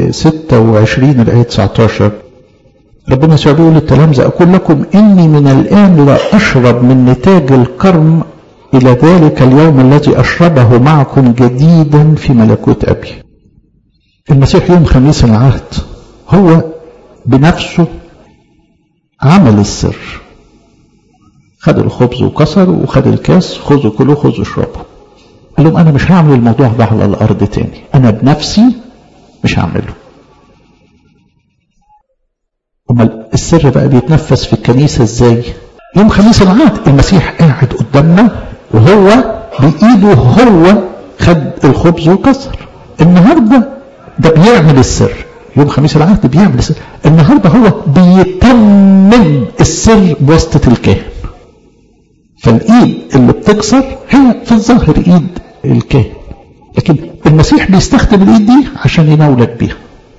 26 الآية 19 ربنا يسوع بيقول للتلامذة أقول لكم إني من الآن لا أشرب من نتاج الكرم إلى ذلك اليوم الذي أشربه معكم جديدا في ملكوت أبي. المسيح يوم خميس العهد هو بنفسه عمل السر، خد الخبز وكسر وخد الكاس، خذوا كلوا خذوا اشربوا. قال لهم أنا مش هعمل الموضوع ده على الأرض تاني، أنا بنفسي مش هعمله. أما السر بقى بيتنفس في الكنيسة إزاي؟ يوم خميس العهد المسيح قاعد قدامنا وهو بإيده هو خد الخبز وكسر. النهاردة ده بيعمل السر، يوم خميس العهد بيعمل السر، النهاردة هو بيتمم السر بواسطة الكاهن. فالإيد اللي بتكسر هي في الظاهر إيد الكاهن، لكن المسيح بيستخدم الإيد دي عشان يناولك بيها.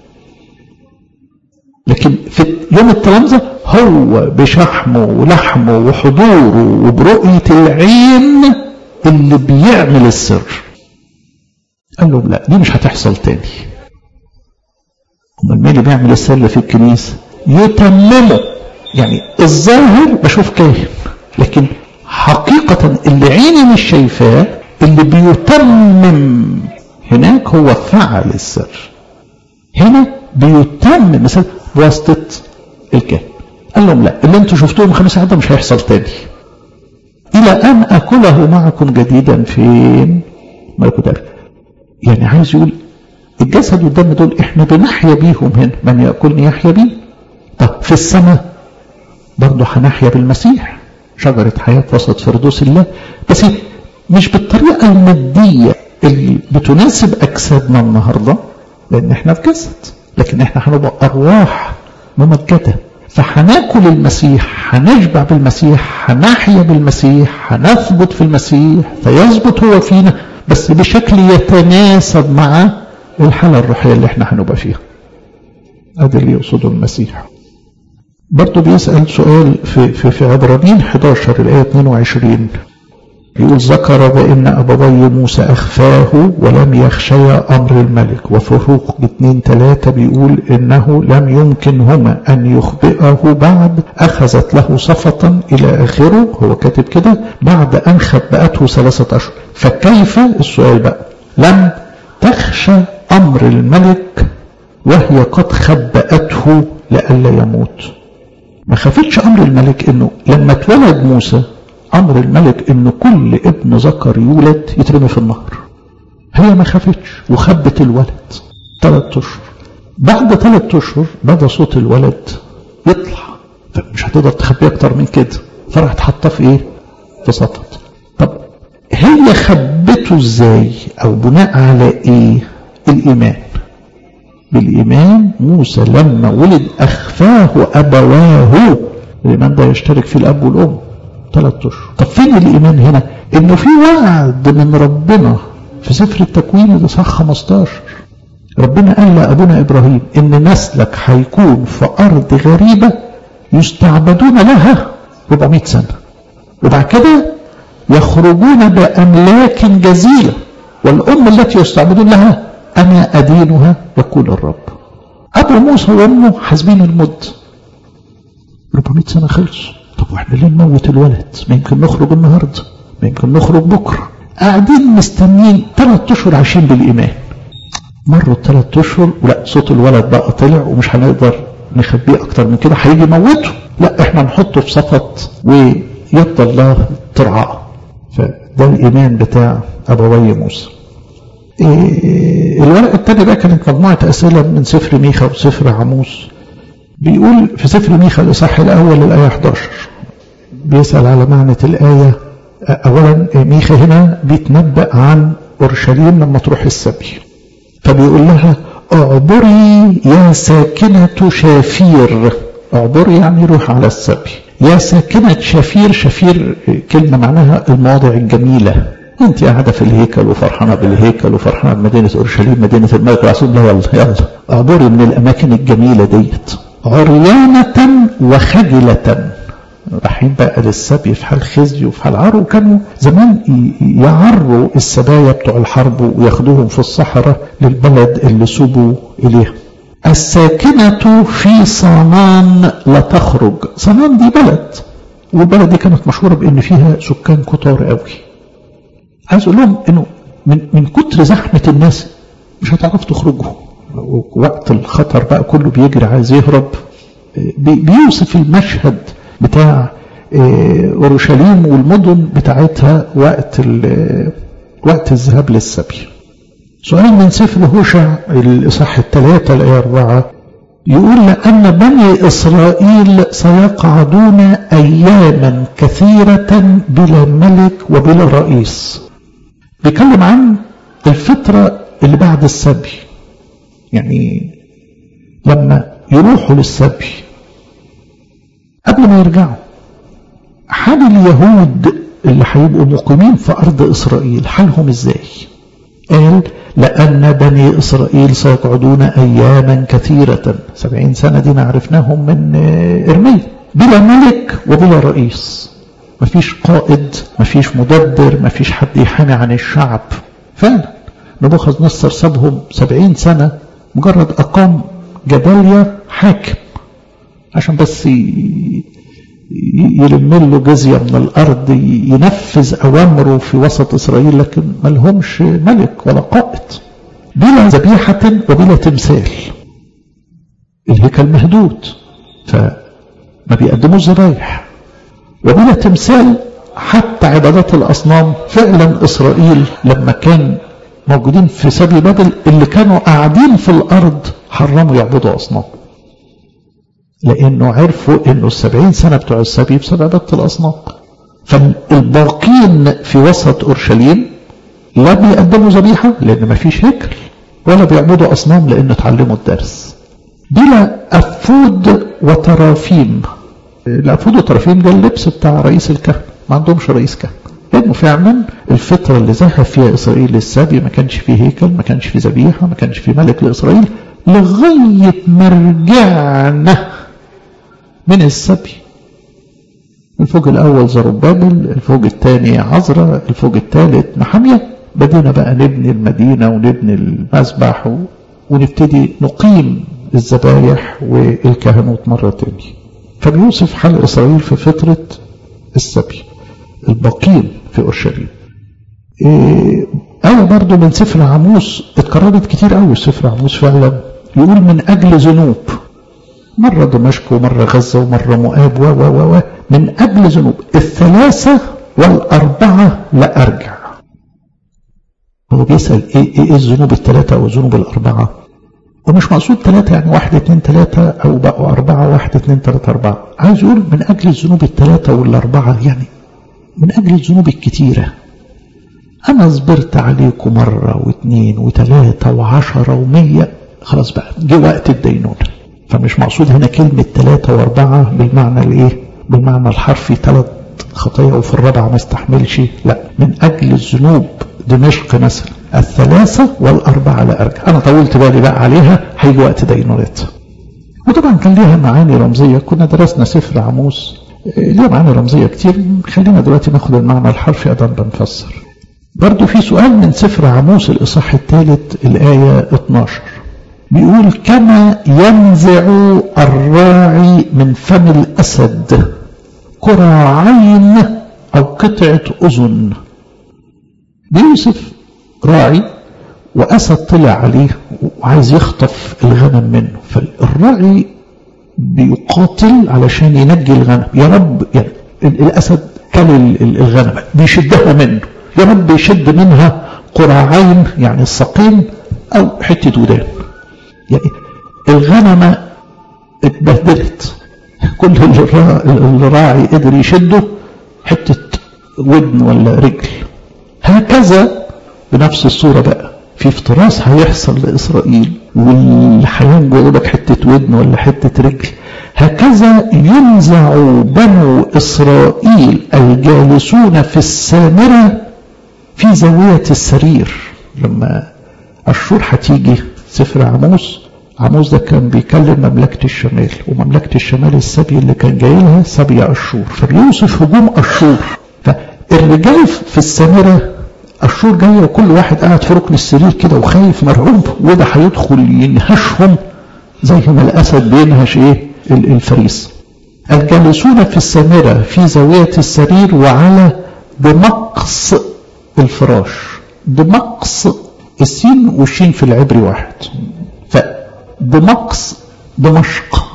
لكن في يوم التلامذة هو بشحمه ولحمه وحضوره وبرؤية العين اللي بيعمل السر. قال لهم لا دي مش هتحصل تاني. امال مين اللي بيعمل السر في الكنيسة؟ يتممه. يعني الظاهر بشوف كاهن، لكن حقيقة اللي عيني مش شايفاه اللي بيتمم هناك هو فعل السر، هنا بيتمم مثلا بواسطة الكاهن. قال لهم لا، اللي انتوا شفتوه من 5 عدد مش هيحصل تاني إلى أن أكله معكم جديدا فين؟ ملكوت الأرض. يعني عايز يقول الجسد والدم دول احنا بنحيا بيهم هنا، من يأكلني يحيا بي. طب في السماء برضه هنحيا بالمسيح، شجرة حياة وسط فردوس الله، بس مش بالطريقة المادية اللي بتناسب أجسادنا النهاردة، لأن احنا في جسد، لكن احنا هنبقى أرواح ممجدة، فهناكل المسيح، هنشبع بالمسيح، هنحيا بالمسيح، هنثبت في المسيح فيثبت هو فينا، بس بشكل يتناسب مع الحالة الروحية اللي احنا هنبقى فيها. هذا اللي يقصده المسيح. برضو بيسأل سؤال في عبرانيين 11 الآية 22، يقول ذكر بأن أبوي موسى أخفاه ولم يخشيا أمر الملك. وفروق 2:3 بيقول إنه لم يمكنهما أن يخبئه بعد، أخذت له صفة إلى آخره، هو كاتب كده، بعد أن خبأته 3 أشهر. فكيف السؤال بقى لم تخشى أمر الملك وهي قد خبأته لئلا يموت؟ ما خفتش أمر الملك إنه لما اتولد موسى أمر الملك إنه كل ابن ذكر يولد يترمي في النهر، هي ما خفتش وخبت الولد 3 أشهر. بعد 3 أشهر بدأ صوت الولد يطلع، فمش هتقدر تخبيه أكتر من كده، فراحت حاطاه في إيه؟ في سطط. طب هي خبته إزاي أو بناء على إيه؟ الإيمان. بالإيمان موسى لما ولد أخفاه أبواه، الإيمان ده يشترك فيه الأب والأم 3 أشهر. طب فين الإيمان هنا؟ إنه في وعد من ربنا في سفر التكوين ده صح 15، ربنا قال لأبونا إبراهيم إن نسلك هيكون في أرض غريبة يستعبدون لها 400 سنة، وبعد كده يخرجون بأملاك جزيلة، والأم التي يستعبدون لها أنا أدينها يقول الرب. أبو موسى وأمه حاسبين المد 400 سنة خلصوا. طب واحنا ليه نموت الولد؟ ما يمكن نخرج النهارده، ما يمكن نخرج بكره. قاعدين مستنين 3 أشهر عايشين بالإيمان. مروا 3 أشهر ولا صوت الولد بقى طلع ومش هنقدر نخبيه أكتر من كده، هيجي موته. لا احنا نحطه في سقط ويد الله ترعاه. فده الإيمان بتاع أبوي موسى. الورقة الثانية بقى كانت مجموعة أسئلة من سفر ميخا وسفر عموس. بيقول في سفر ميخا الإصحاح الأول الآية 11 بيسأل على معنى الآية. أولا ميخا هنا بيتنبأ عن أورشليم لما تروح السبي، فبيقول لها اعبري يا ساكنة شافير. اعبري يعني روح على السبي. يا ساكنة شافير، شافير كلمة معناها المواضع الجميلة. انت قاعدة في الهيكل وفرحانة بالهيكل وفرحانة بمدينة أورشليم مدينة الملك العظيم. لا يلا اعبري من الأماكن الجميلة ديت. عريانة وخجلة، رايحين بقى للسبي في حال خزي وفي حال عار، وكانوا زمان يعروا السبايا بتوع الحرب وياخدوهم في الصحراء للبلد اللي سبوا إليها. الساكنة في صنان لا تخرج. صنان دي بلد، والبلد دي كانت مشهورة بأن فيها سكان كتار قوي. عايز أقول لهم إنه من كتر زحمة الناس مش هتعرف تخرجوا، وقت الخطر بقى كله بيجري عايز يهرب. بيوصف المشهد بتاع أورشليم والمدن بتاعتها وقت الذهاب للسبي. سؤال من سفر هوشع الإصحاح 3 الآية 4 يقول لأن بني إسرائيل سيقعدون أياما كثيرة بلا ملك وبلا رئيس. بيتكلم عن الفترة اللي بعد السبي، يعني لما يروحوا للسبي قبل ما يرجعوا. حال اليهود اللي هيبقوا مقيمين في أرض إسرائيل حالهم إزاي؟ قال لأن بني إسرائيل سيقعدون أياما كثيرة. 70 سنة دي عرفناهم من إرميا، بلا ملك وبلا رئيس. مفيش قائد، مفيش مدبر، مفيش حد يحامي عن الشعب. فعلا نبوخذ نصر سابهم 70 سنة، مجرد أقام جداليا حاكم عشان بس يلم له جزية من الأرض، ينفذ أوامره في وسط إسرائيل، لكن ما لهمش ملك ولا قائد. بلا ذبيحة وبلا تمثال، الهيكل مهدود فما بيقدموش ذبايح، وبلا تمثال حتى عبادات الأصنام. فعلا إسرائيل لما كان موجودين في سبي بابل اللي كانوا قاعدين في الأرض حرموا يعبدوا أصنام، لأنه عرفوا أنه 70 سنة بتوع السبي بسبب عبادة الأصنام. فالباقين في وسط أورشليم لا بيقدموا ذبيحة لأن ما فيش هيكل، ولا بيعبدوا أصنام لأن اتعلموا الدرس. بلا أفود وترافيم. الأفود والترافيم ده اللبس بتاع رئيس الكهنة، ما عندهمش رئيس كهنة، لأنه فعلا الفترة اللي ذهب فيها إسرائيل للسبي ما كانش فيه هيكل، ما كانش فيه ذبيحة، ما كانش فيه ملك لإسرائيل، لغاية ما رجعنا من السبي. الفوج الأول زربابل، الفوج الثاني عزرا، الفوج الثالث نحمية، بدينا بقى نبني المدينة ونبني المذبح ونبتدي نقيم الذبايح والكهنوت مرة تانية. فبيوصف حال إسرائيل في فترة السبي، الباقين في أورشليم. آية برضو من سفر عموس اتكررت كتير قوي. سفر عموس فعلا يقول من أجل ذنوب، مرة دمشق ومرة غزة ومرة مؤاب و من أجل ذنوب 3 و4 لا أرجع. هو بيسأل إيه الذنوب 3 أو الذنوب 4؟ ومش مقصود 3 يعني 1 2 3 أو بقوا 4 1 2 3 4. عايز يقول من أجل الذنوب 3 وال4، يعني من أجل الذنوب الكتيرة. أنا صبرت عليكم مرة و2 و3 و10 و100، خلاص بقى جه وقت الدينونة. فمش مقصود هنا كلمة 3 و4 بالمعنى الإيه؟ بالمعنى الحرفي 3 خطايا وفي الرابعة ما استحملش، لا، من أجل الذنوب دمشق مثلا 3 و4 لا أرجع. أنا طولت بالي بقى عليها، هيجي وقت دينونتها. وطبعا كان ليها معاني رمزية، كنا درسنا سفر عموس ليه معاني رمزية كتير. خلينا دلوقتي ناخد المعنى الحرفي أدام بنفسر. برضو في سؤال من سفر عموس الإصحاح الثالث الآية 12 بيقول كما ينزع الراعي من فم الأسد كرة عين أو قطعة أذن. بيوصف راعي وأسد طلع عليه وعايز يخطف الغنم منه، فالراعي بيقاتل علشان ينجي الغنم. يا رب، يعني الأسد كل الغنم بيشدها منه، يا رب يشد منها قرعين يعني الساقين أو حتة ودان. يعني الغنمة اتبهدلت، كل الراعي قدر يشده حتة ودن ولا رجل. هكذا بنفس الصورة بقى في افتراس هيحصل لإسرائيل، واللي هينجو لك حتة ودن ولا حتة رجل. هكذا ينزع بنو إسرائيل الجالسون في السامرة في زاوية السرير. لما أشور هتيجي سفر عموس ده كان بيكلم مملكة الشمال، ومملكة الشمال السبي اللي كان جاي لها سبي أشور، فبيوصف هجوم أشور. فالرجال في السامرة أشور جاية وكل واحد قاعد في ركن السرير كده وخايف مرعوب، وده هيدخل ينهشهم زي ما الأسد بينهش الفريس. الجالسون في السامرة في زاوية السرير وعلى دمقص الفراش. دمقص السين والشين في العبري واحد، فدمقص دمشق.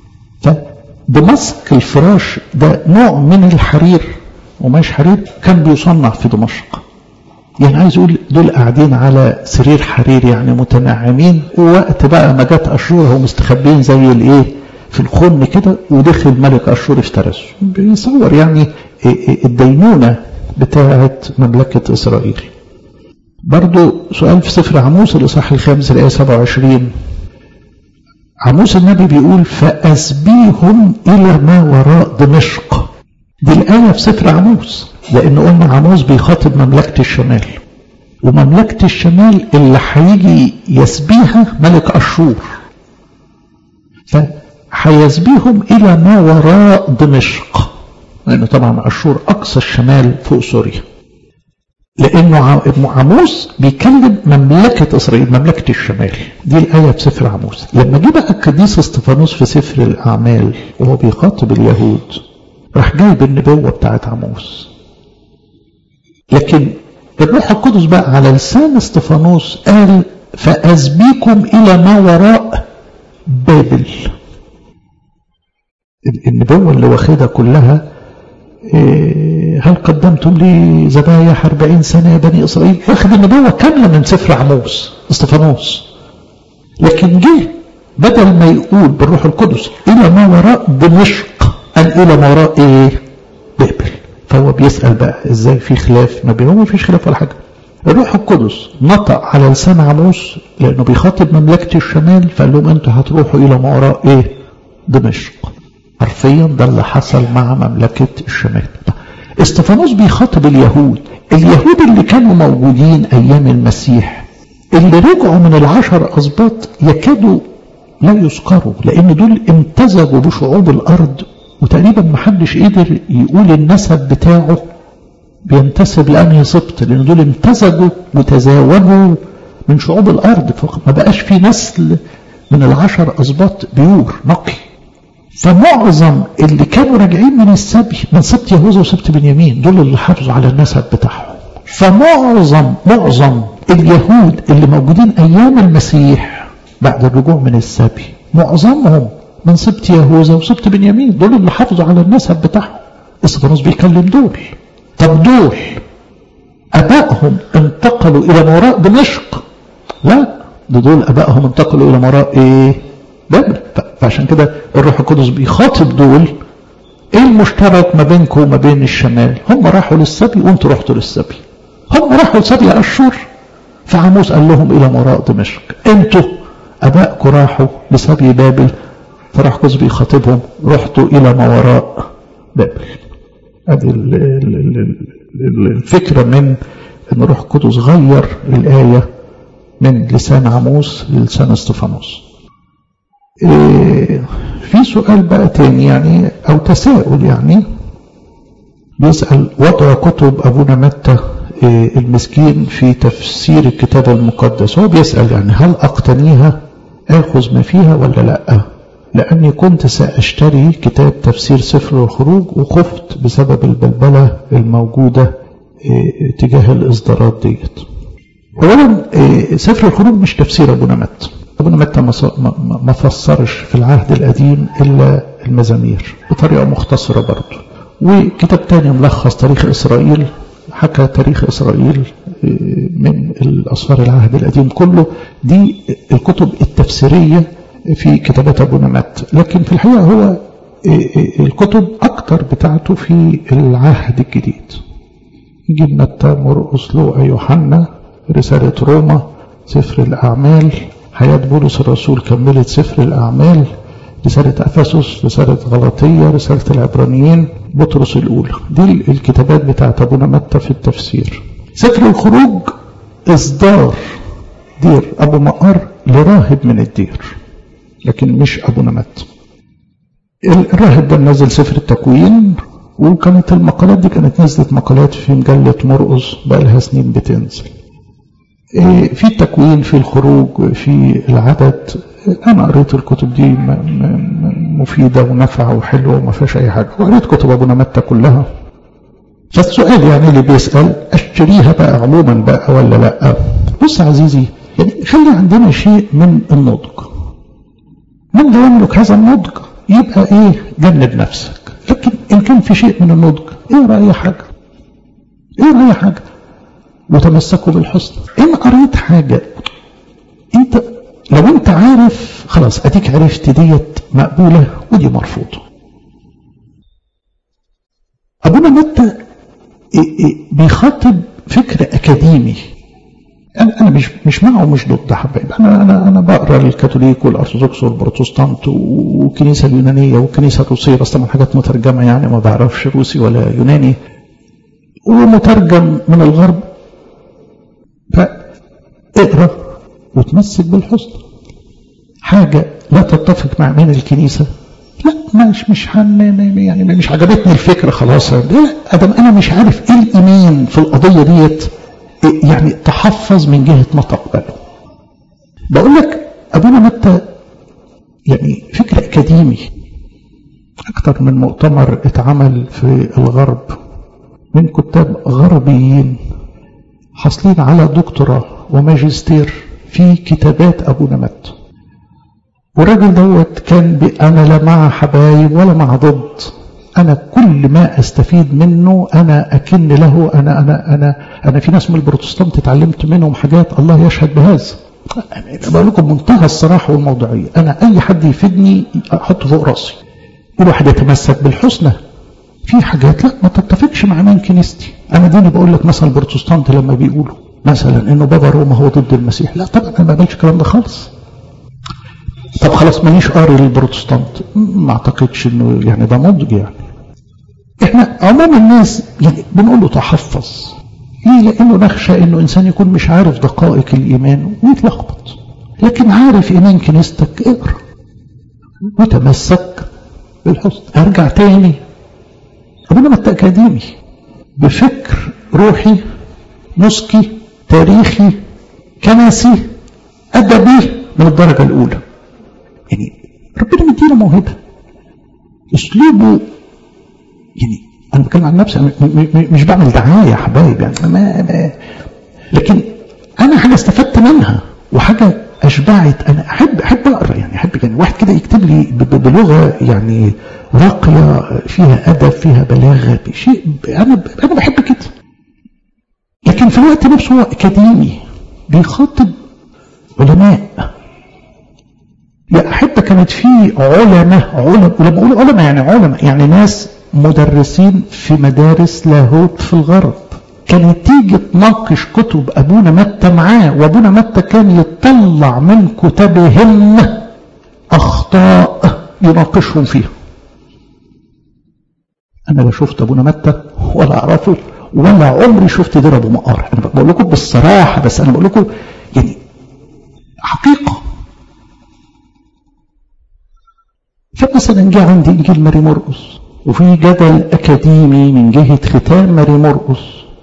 فدمسك الفراش ده نوع من الحرير، وماش حرير كان بيصنع في دمشق. يعني عايز يقول دول قاعدين على سرير حرير يعني متنعمين، ووقت بقى ما جت أشور هم مستخبين زي الايه في الخن كده، ودخل ملك أشور افترسه. بيصور يعني الدينونة بتاعت مملكة إسرائيل. برضو سؤال في سفر عموس الإصحاح الخامس الآية 27. عموس النبي بيقول فأسبيهم إلى ما وراء دمشق. دي الآية في سفر عموس، لأن قلنا عموس بيخاطب مملكة الشمال، ومملكة الشمال اللي هيجي يسبيها ملك أشور، فهيسبيهم إلى ما وراء دمشق، لأنه طبعا أشور أقصى الشمال فوق سوريا. لأنه عموس بيكلم مملكة إسرائيل، مملكة الشمال. دي الآية في سفر عموس. لما جه بقى القديس استفانوس في سفر الأعمال وهو بيخاطب اليهود، راح جايب النبوة بتاعت عموس. لكن الروح القدس بقى على لسان استفانوس قال فأسبيكم إلى ما وراء بابل. النبوة اللي واخدها كلها هل قدمتم لي ذبايح 40 سنة يا بني إسرائيل؟ واخد النبوة كاملة من سفر عموس استفانوس. لكن جه بدل ما يقول بالروح القدس إلى ما وراء دمشق قال إلى ما وراء بابل. فهو بيسأل بقى إزاي في خلاف ما بينهم؟ مفيش خلاف ولا حاجة. الروح القدس نطق على لسان عموس لأنه بيخاطب مملكة الشمال، فقال لهم أنتوا هتروحوا إلى ما وراء دمشق. حرفيا ده اللي حصل مع مملكة الشمال. استفانوس بيخاطب اليهود اللي كانوا موجودين أيام المسيح، اللي رجعوا من 10 أسباط يكادوا لا يذكروا، لأن دول امتزجوا بشعوب الأرض، وتقريبا محدش قدر يقول النسب بتاعه بينتسب لأنهي سبط، لأن دول امتزجوا وتزاوجوا من شعوب الأرض، فما بقاش في نسل من 10 أسباط بيور نقي. فمعظم اللي كانوا راجعين من السبي من سبط يهوذا وسبط بنيامين دول اللي حافظوا على النسب بتاعهم. فمعظم اليهود اللي موجودين أيام المسيح بعد الرجوع من السبي معظمهم من سبط يهوذا وسبط بنيامين، دول اللي حافظوا على النسب بتاعهم. استفانوس بيكلم دول. طب دول أبائهم انتقلوا إلى ما وراء دمشق؟ لا، دول أبائهم انتقلوا إلى ما وراء بابل. فعشان كده الروح القدس بيخاطب دول. ايه المشترك ما بينكم وما بين الشمال؟ هم راحوا للسبي وانتوا رحتوا للسبي. هم راحوا لسبي أشهر، فعموس قال لهم إلى ما وراء دمشق. انتوا أبائكم راحوا لسبي بابل، فراح القدس بيخاطبهم رحتوا إلى ما وراء بابل. هذه الفكرة من أن الروح القدس غير الآية من لسان عموس للسان استفانوس. في سؤال بقى تاني يعني أو تساؤل، يعني بيسأل وضع كتب أبونا متى المسكين في تفسير الكتاب المقدس. هو بيسأل يعني هل أقتنيها آخذ ما فيها ولا لأ؟ لأني كنت سأشتري كتاب تفسير سفر الخروج وخفت بسبب البلبلة الموجودة تجاه الإصدارات ديت. أولا سفر الخروج مش تفسير أبونا متى. أبونا متى ما فسرش في العهد القديم إلا المزامير بطريقة مختصرة برضه. وكتاب تاني ملخص تاريخ إسرائيل، حكى تاريخ إسرائيل من الأسفار العهد القديم كله. دي الكتب التفسيرية في كتابات أبونا متى. لكن في الحقيقة هو الكتب أكتر بتاعته في العهد الجديد. نجيب متى، مرقس، لوقا، يوحنا، رسالة روما، سفر الأعمال، حياة بولس الرسول كملت سفر الأعمال، رسالة أفسس، رسالة غلاطية، رسالة العبرانيين، بطرس الأولى. دي الكتابات بتاعت أبونا متى في التفسير. سفر الخروج إصدار دير أبو مقر لراهب من الدير، لكن مش أبونا متى. الراهب ده نزل سفر التكوين، وكانت المقالات دي كانت نزلت مقالات في مجلة مرقس بقى لها سنين بتنزل. في التكوين، في الخروج، في العدد. أنا قريت الكتب دي مفيدة ونفعة وحلوة وما فيهاش أي حاجة، وقريت كتب أبونا متى كلها. فالسؤال يعني اللي بيسأل أشتريها بقى عموما بقى ولا لا؟ بص عزيزي، يعني خلي عندنا شيء من النضج. من لا يملك هذا النضج يبقى جنب نفسك. لكن إن كان في شيء من النضج اقرأ أي حاجة وتمسكوا بالحسن. إن قريت حاجة لو أنت عارف خلاص، أديك عرفت ديت مقبولة ودي مرفوضة. أبونا متى بيخاطب فكر أكاديمي. أنا مش معه مش ضد حبايب. أنا بقرأ الكاثوليك والأرثوذكس والبروتستانت والكنيسة اليونانية والكنيسة الروسية، بس طبعا حاجات مترجمة، يعني ما بعرفش روسي ولا يوناني، ومترجم من الغرب. فاقرأ وتمسك بالحسن. حاجة لا تتفق مع من الكنيسة، لا يعني مش عجبتني الفكرة خلاص. لا، أدم أنا مش عارف إيه الإيمان في القضية ديت، يعني تحفظ من جهة ما تقبله. بقول لك أبونا متى يعني فكر أكاديمي، أكثر من مؤتمر اتعمل في الغرب من كتاب غربيين حاصلين على دكتوراه وماجستير في كتابات أبونا متى. والراجل دوت كان أنا لا مع حبايب ولا مع ضد، أنا كل ما أستفيد منه أنا أكن له. أنا في ناس من البروتستانت اتعلمت منهم حاجات الله يشهد بهذا. أنا بقول لكم منتهى الصراحة والموضوعية، أنا أي حد يفيدني أحطه فوق راسي. الواحد يتمسك بالحسنى، في حاجات لا ما تتفقش مع من كنيستي. أنا ديني بقول لك مثلا البروتستانت لما بيقولوا مثلا إنه بابا روما هو ضد المسيح، لا طبعا أنا ما بقولش الكلام ده خالص. طب خلاص مانيش قاري للبروتستانت، ما أعتقدش إنه يعني ده نضج. يعني إحنا عموم الناس يعني بنقول له تحفظ. ليه؟ لأنه نخشى إنه إنسان يكون مش عارف دقائق الإيمان ويتلخبط، لكن عارف إيمان كنيستك اقرأ وتمسك بالحسن. أرجع تاني أبونا متى أكاديمي بفكر روحي نسكي تاريخي كنسي أدبي من الدرجة الأولى. يعني ربنا مدينا موهبة، أسلوبه يعني أنا بتكلم عن نفسي، أنا مش بعمل دعاية يا حبايب يعني لكن أنا حاجة استفدت منها وحاجة أشبعت. أنا أحب أقرأ، يعني أحب يعني واحد كده يكتب لي بلغة يعني راقية فيها أدب فيها بلاغة بشيء أنا بحب كده. لكن في الوقت نفسه هو أكاديمي بيخاطب علماء. يا أحبة كانت في علماء ولما أقول علماء يعني ناس مدرسين في مدارس لاهوت في الغرب كانت تيجي تناقش كتب أبونا متى معاه، وأبونا متى كان يطلع من كتبهم أخطاء يناقشهم فيها. أنا لا شفت أبونا متى ولا أعرفه ولا عمري شفت دير أبو مقار. أنا بقول لكم بالصراحة، بس أنا بقول لكم يعني حقيقة. فمثلا جاء عندي إنجيل ماري مرقس وفي جدل أكاديمي من جهة ختام ماري مرقس.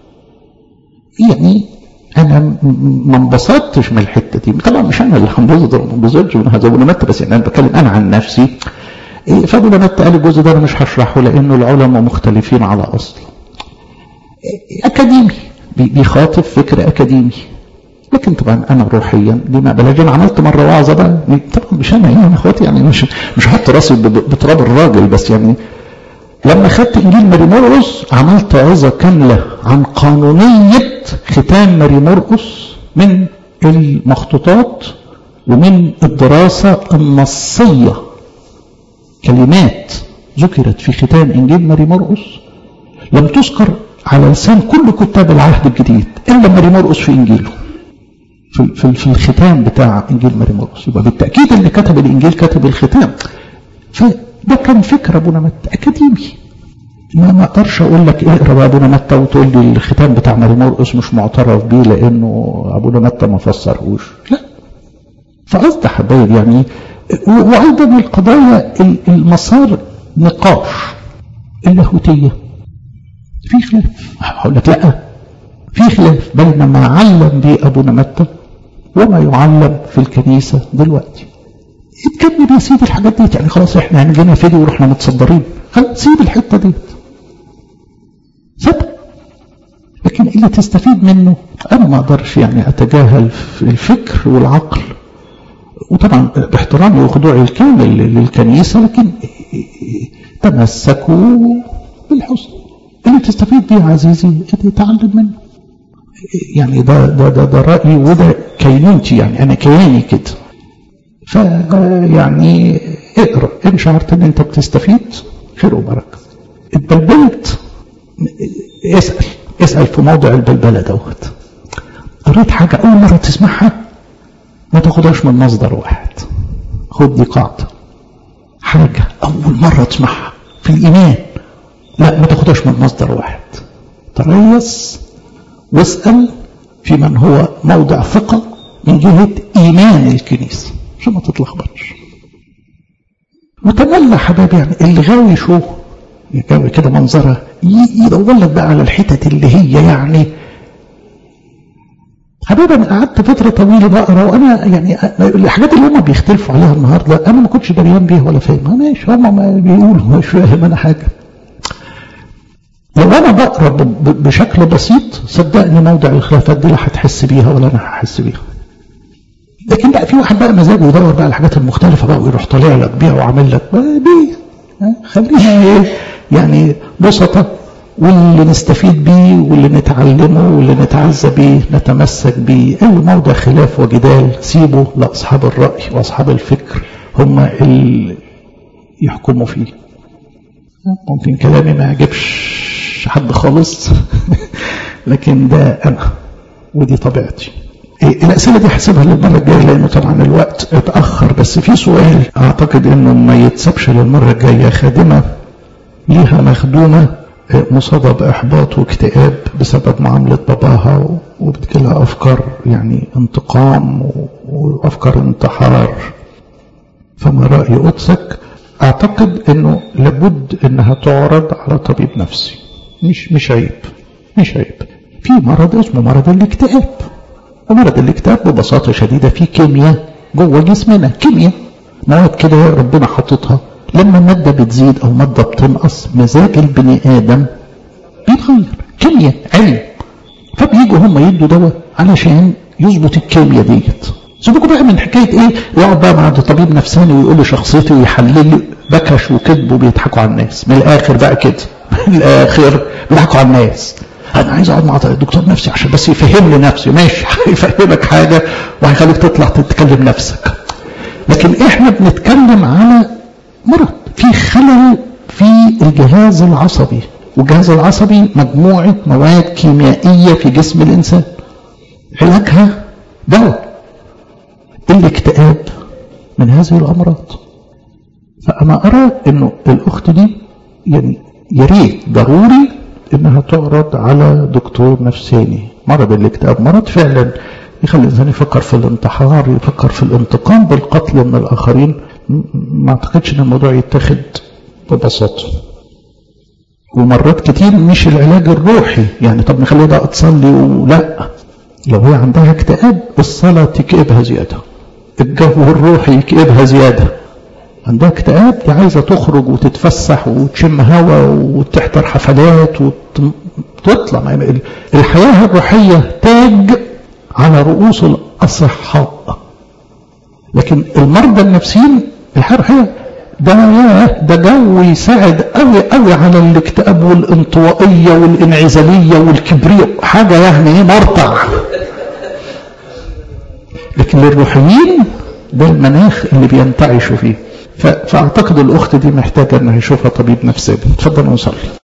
يعني أنا ما انبسطتش من الحتة دي. طبعا مش أنا اللي هنبسط، ما بنبسطش من هذا أبونا متى، بس يعني أنا بتكلم أنا عن نفسي. فأبونا متى قال الجزء ده أنا مش هشرحه لأنه العلماء مختلفين على أصل. أكاديمي بيخاطب فكر أكاديمي. لكن طبعا أنا روحيا دي ما بلاش. أنا عملت مرة وعظة بقى، طبعا مش أنا يعني أخواتي، يعني مش هحط راسي بتراب الراجل، بس يعني لما خدت إنجيل ماري مرقس عملت عظة كاملة عن قانونية ختام ماري مرقس من المخطوطات ومن الدراسة النصية. كلمات ذكرت في ختام إنجيل ماري مرقس لم تذكر على لسان كل كتاب العهد الجديد إلا ماري مرقس في إنجيله، في الختام بتاع إنجيل ماري مرقس. يبقى بالتأكيد اللي كتب الإنجيل كتب الختام. فده كان فكر أبونا متى أكاديمي. ما أقدرش أقول لك اقرأ بقى أبونا متى وتقول لي الختام بتاع ماري مرقس مش معترف بيه لأنه أبونا متى ما فسرهوش. لا، فقصد حبايب يعني. وأيضا القضايا المسار نقاش اللاهوتية في خلاف. هقول لك لا، في خلاف بين ما علم به أبونا متى وما يعلم في الكنيسة دلوقتي. اتكلم يا سيدي الحاجات دي، يعني خلاص احنا هنجينا فيديو ورحنا متصدرين، خلاص سيب الحتة دي سيب. لكن اللي تستفيد منه أنا ما أقدرش يعني أتجاهل في الفكر والعقل، وطبعا باحترامي وخضوعي الكامل للكنيسة، لكن تمسكوا بالحسن. اللي تستفيد بيه عزيزي تتعلم منه. يعني ده رأيي وده كينونتي، يعني أنا كياني كده. فيعني اقرأ إن شعرت إن أنت بتستفيد خير وبركة. اتبلبلت اسأل في موضع البلبلة دوت. قريت حاجة أول مرة تسمعها ما تاخدهاش من مصدر واحد. خد دي قاعدة. حاجة أول مرة تسمعها في الإيمان لا ما تاخدهاش من مصدر واحد. تريث واسأل في من هو موضع ثقة من جهة إيمان الكنيسة عشان ما تتلخبطش. وتملى حبايبي يعني اللي غاوي شو يجاوي كده منظرة يدور لك بقى على الحتت اللي هي يعني حبيبي انا قعدت فتره طويله بقرا، وانا يعني الحاجات اللي هم بيختلفوا عليها النهارده انا ما كنتش دريان بيها ولا فاهمها. ماشي، هم ما بيقولوا مش فاهم انا حاجه. لو انا بقرا بشكل بسيط صدقني موضع الخلافات دي لا هتحس بيها ولا انا هحس بيها. لكن بقى في واحد بقى مزاجه يدور بقى الحاجات المختلفه بقى ويروح طالع لك بيها وعامل لك بيه. خليها ايه يعني بسطه، واللي نستفيد بيه واللي نتعلمه واللي نتعزى بيه نتمسك بيه. اي موضع خلاف وجدال سيبه لاصحاب الراي واصحاب الفكر، هم اللي يحكموا فيه. ممكن كلامي ما يعجبش حد خالص لكن ده انا ودي طبيعتي. الاسئله دي هحسبها للمره الجايه لانه طبعا الوقت اتاخر، بس في سؤال اعتقد انه ما يتسابش للمره الجايه. خادمه ليها مخدومه مصابه باحباط واكتئاب بسبب معامله باباها، وبتجيلها افكار يعني انتقام وافكار انتحار، فما راي قدسك؟ اعتقد انه لابد انها تعرض على طبيب نفسي. مش عيب، مش عيب. في مرض اسمه مرض الاكتئاب، ومرض الاكتئاب ببساطه شديده في كيمياء جوه جسمنا، كيمياء مواد كده ربنا حاططها، لما الماده بتزيد او ماده بتنقص مزاج البني ادم بيتغير. كيمياء علم، فبييجوا هم يدوا دواء علشان يظبط الكيمياء ديت. سيبكوا بقى من حكايه ايه يقعد بقى مع طبيب نفساني ويقول لي شخصيتي ويحلل لي بكش وكذب وبيضحكوا على الناس. من الاخر بقى كده، من الاخر بيضحكوا على الناس. انا عايز اقعد مع دكتور نفسي عشان بس يفهم لي نفسي. ماشي، هيفهمك حاجه وهيخليك تطلع تتكلم نفسك، لكن احنا بنتكلم على مرض في خلل في الجهاز العصبي، والجهاز العصبي مجموعه مواد كيميائيه في جسم الانسان علاجها دواء. الاكتئاب من هذه الامراض. فانا ارى انه الاخت دي يعني يا ريت ضروري انها تعرض على دكتور نفساني. مرض الاكتئاب مرض فعلا يخلي الانسان يفكر في الانتحار، يفكر في الانتقام بالقتل من الاخرين. ما اعتقدش ان الموضوع يتاخد ببساطه. ومرات كتير مش العلاج الروحي يعني طب نخليه ده تصلي ولا، لو هي عندها اكتئاب الصلاه تكئبها زياده، الجو الروحي يكئبها زياده. عندها اكتئاب دي عايزه تخرج وتتفسح وتشم هوا وتحضر حفلات وتطلع. الحياه الروحيه تاج على رؤوس الاصحاء، لكن المرضى النفسيين الحياه الروحيه ده جو يساعد قوي قوي على الاكتئاب والانطوائيه والانعزاليه والكبرياء، حاجه يعني ايه مرتع. لكن للروحيين ده المناخ اللي بينتعشوا فيه. فاعتقد الاخت دي محتاجه انها يشوفها طبيب نفساني. اتفضل ونصلي.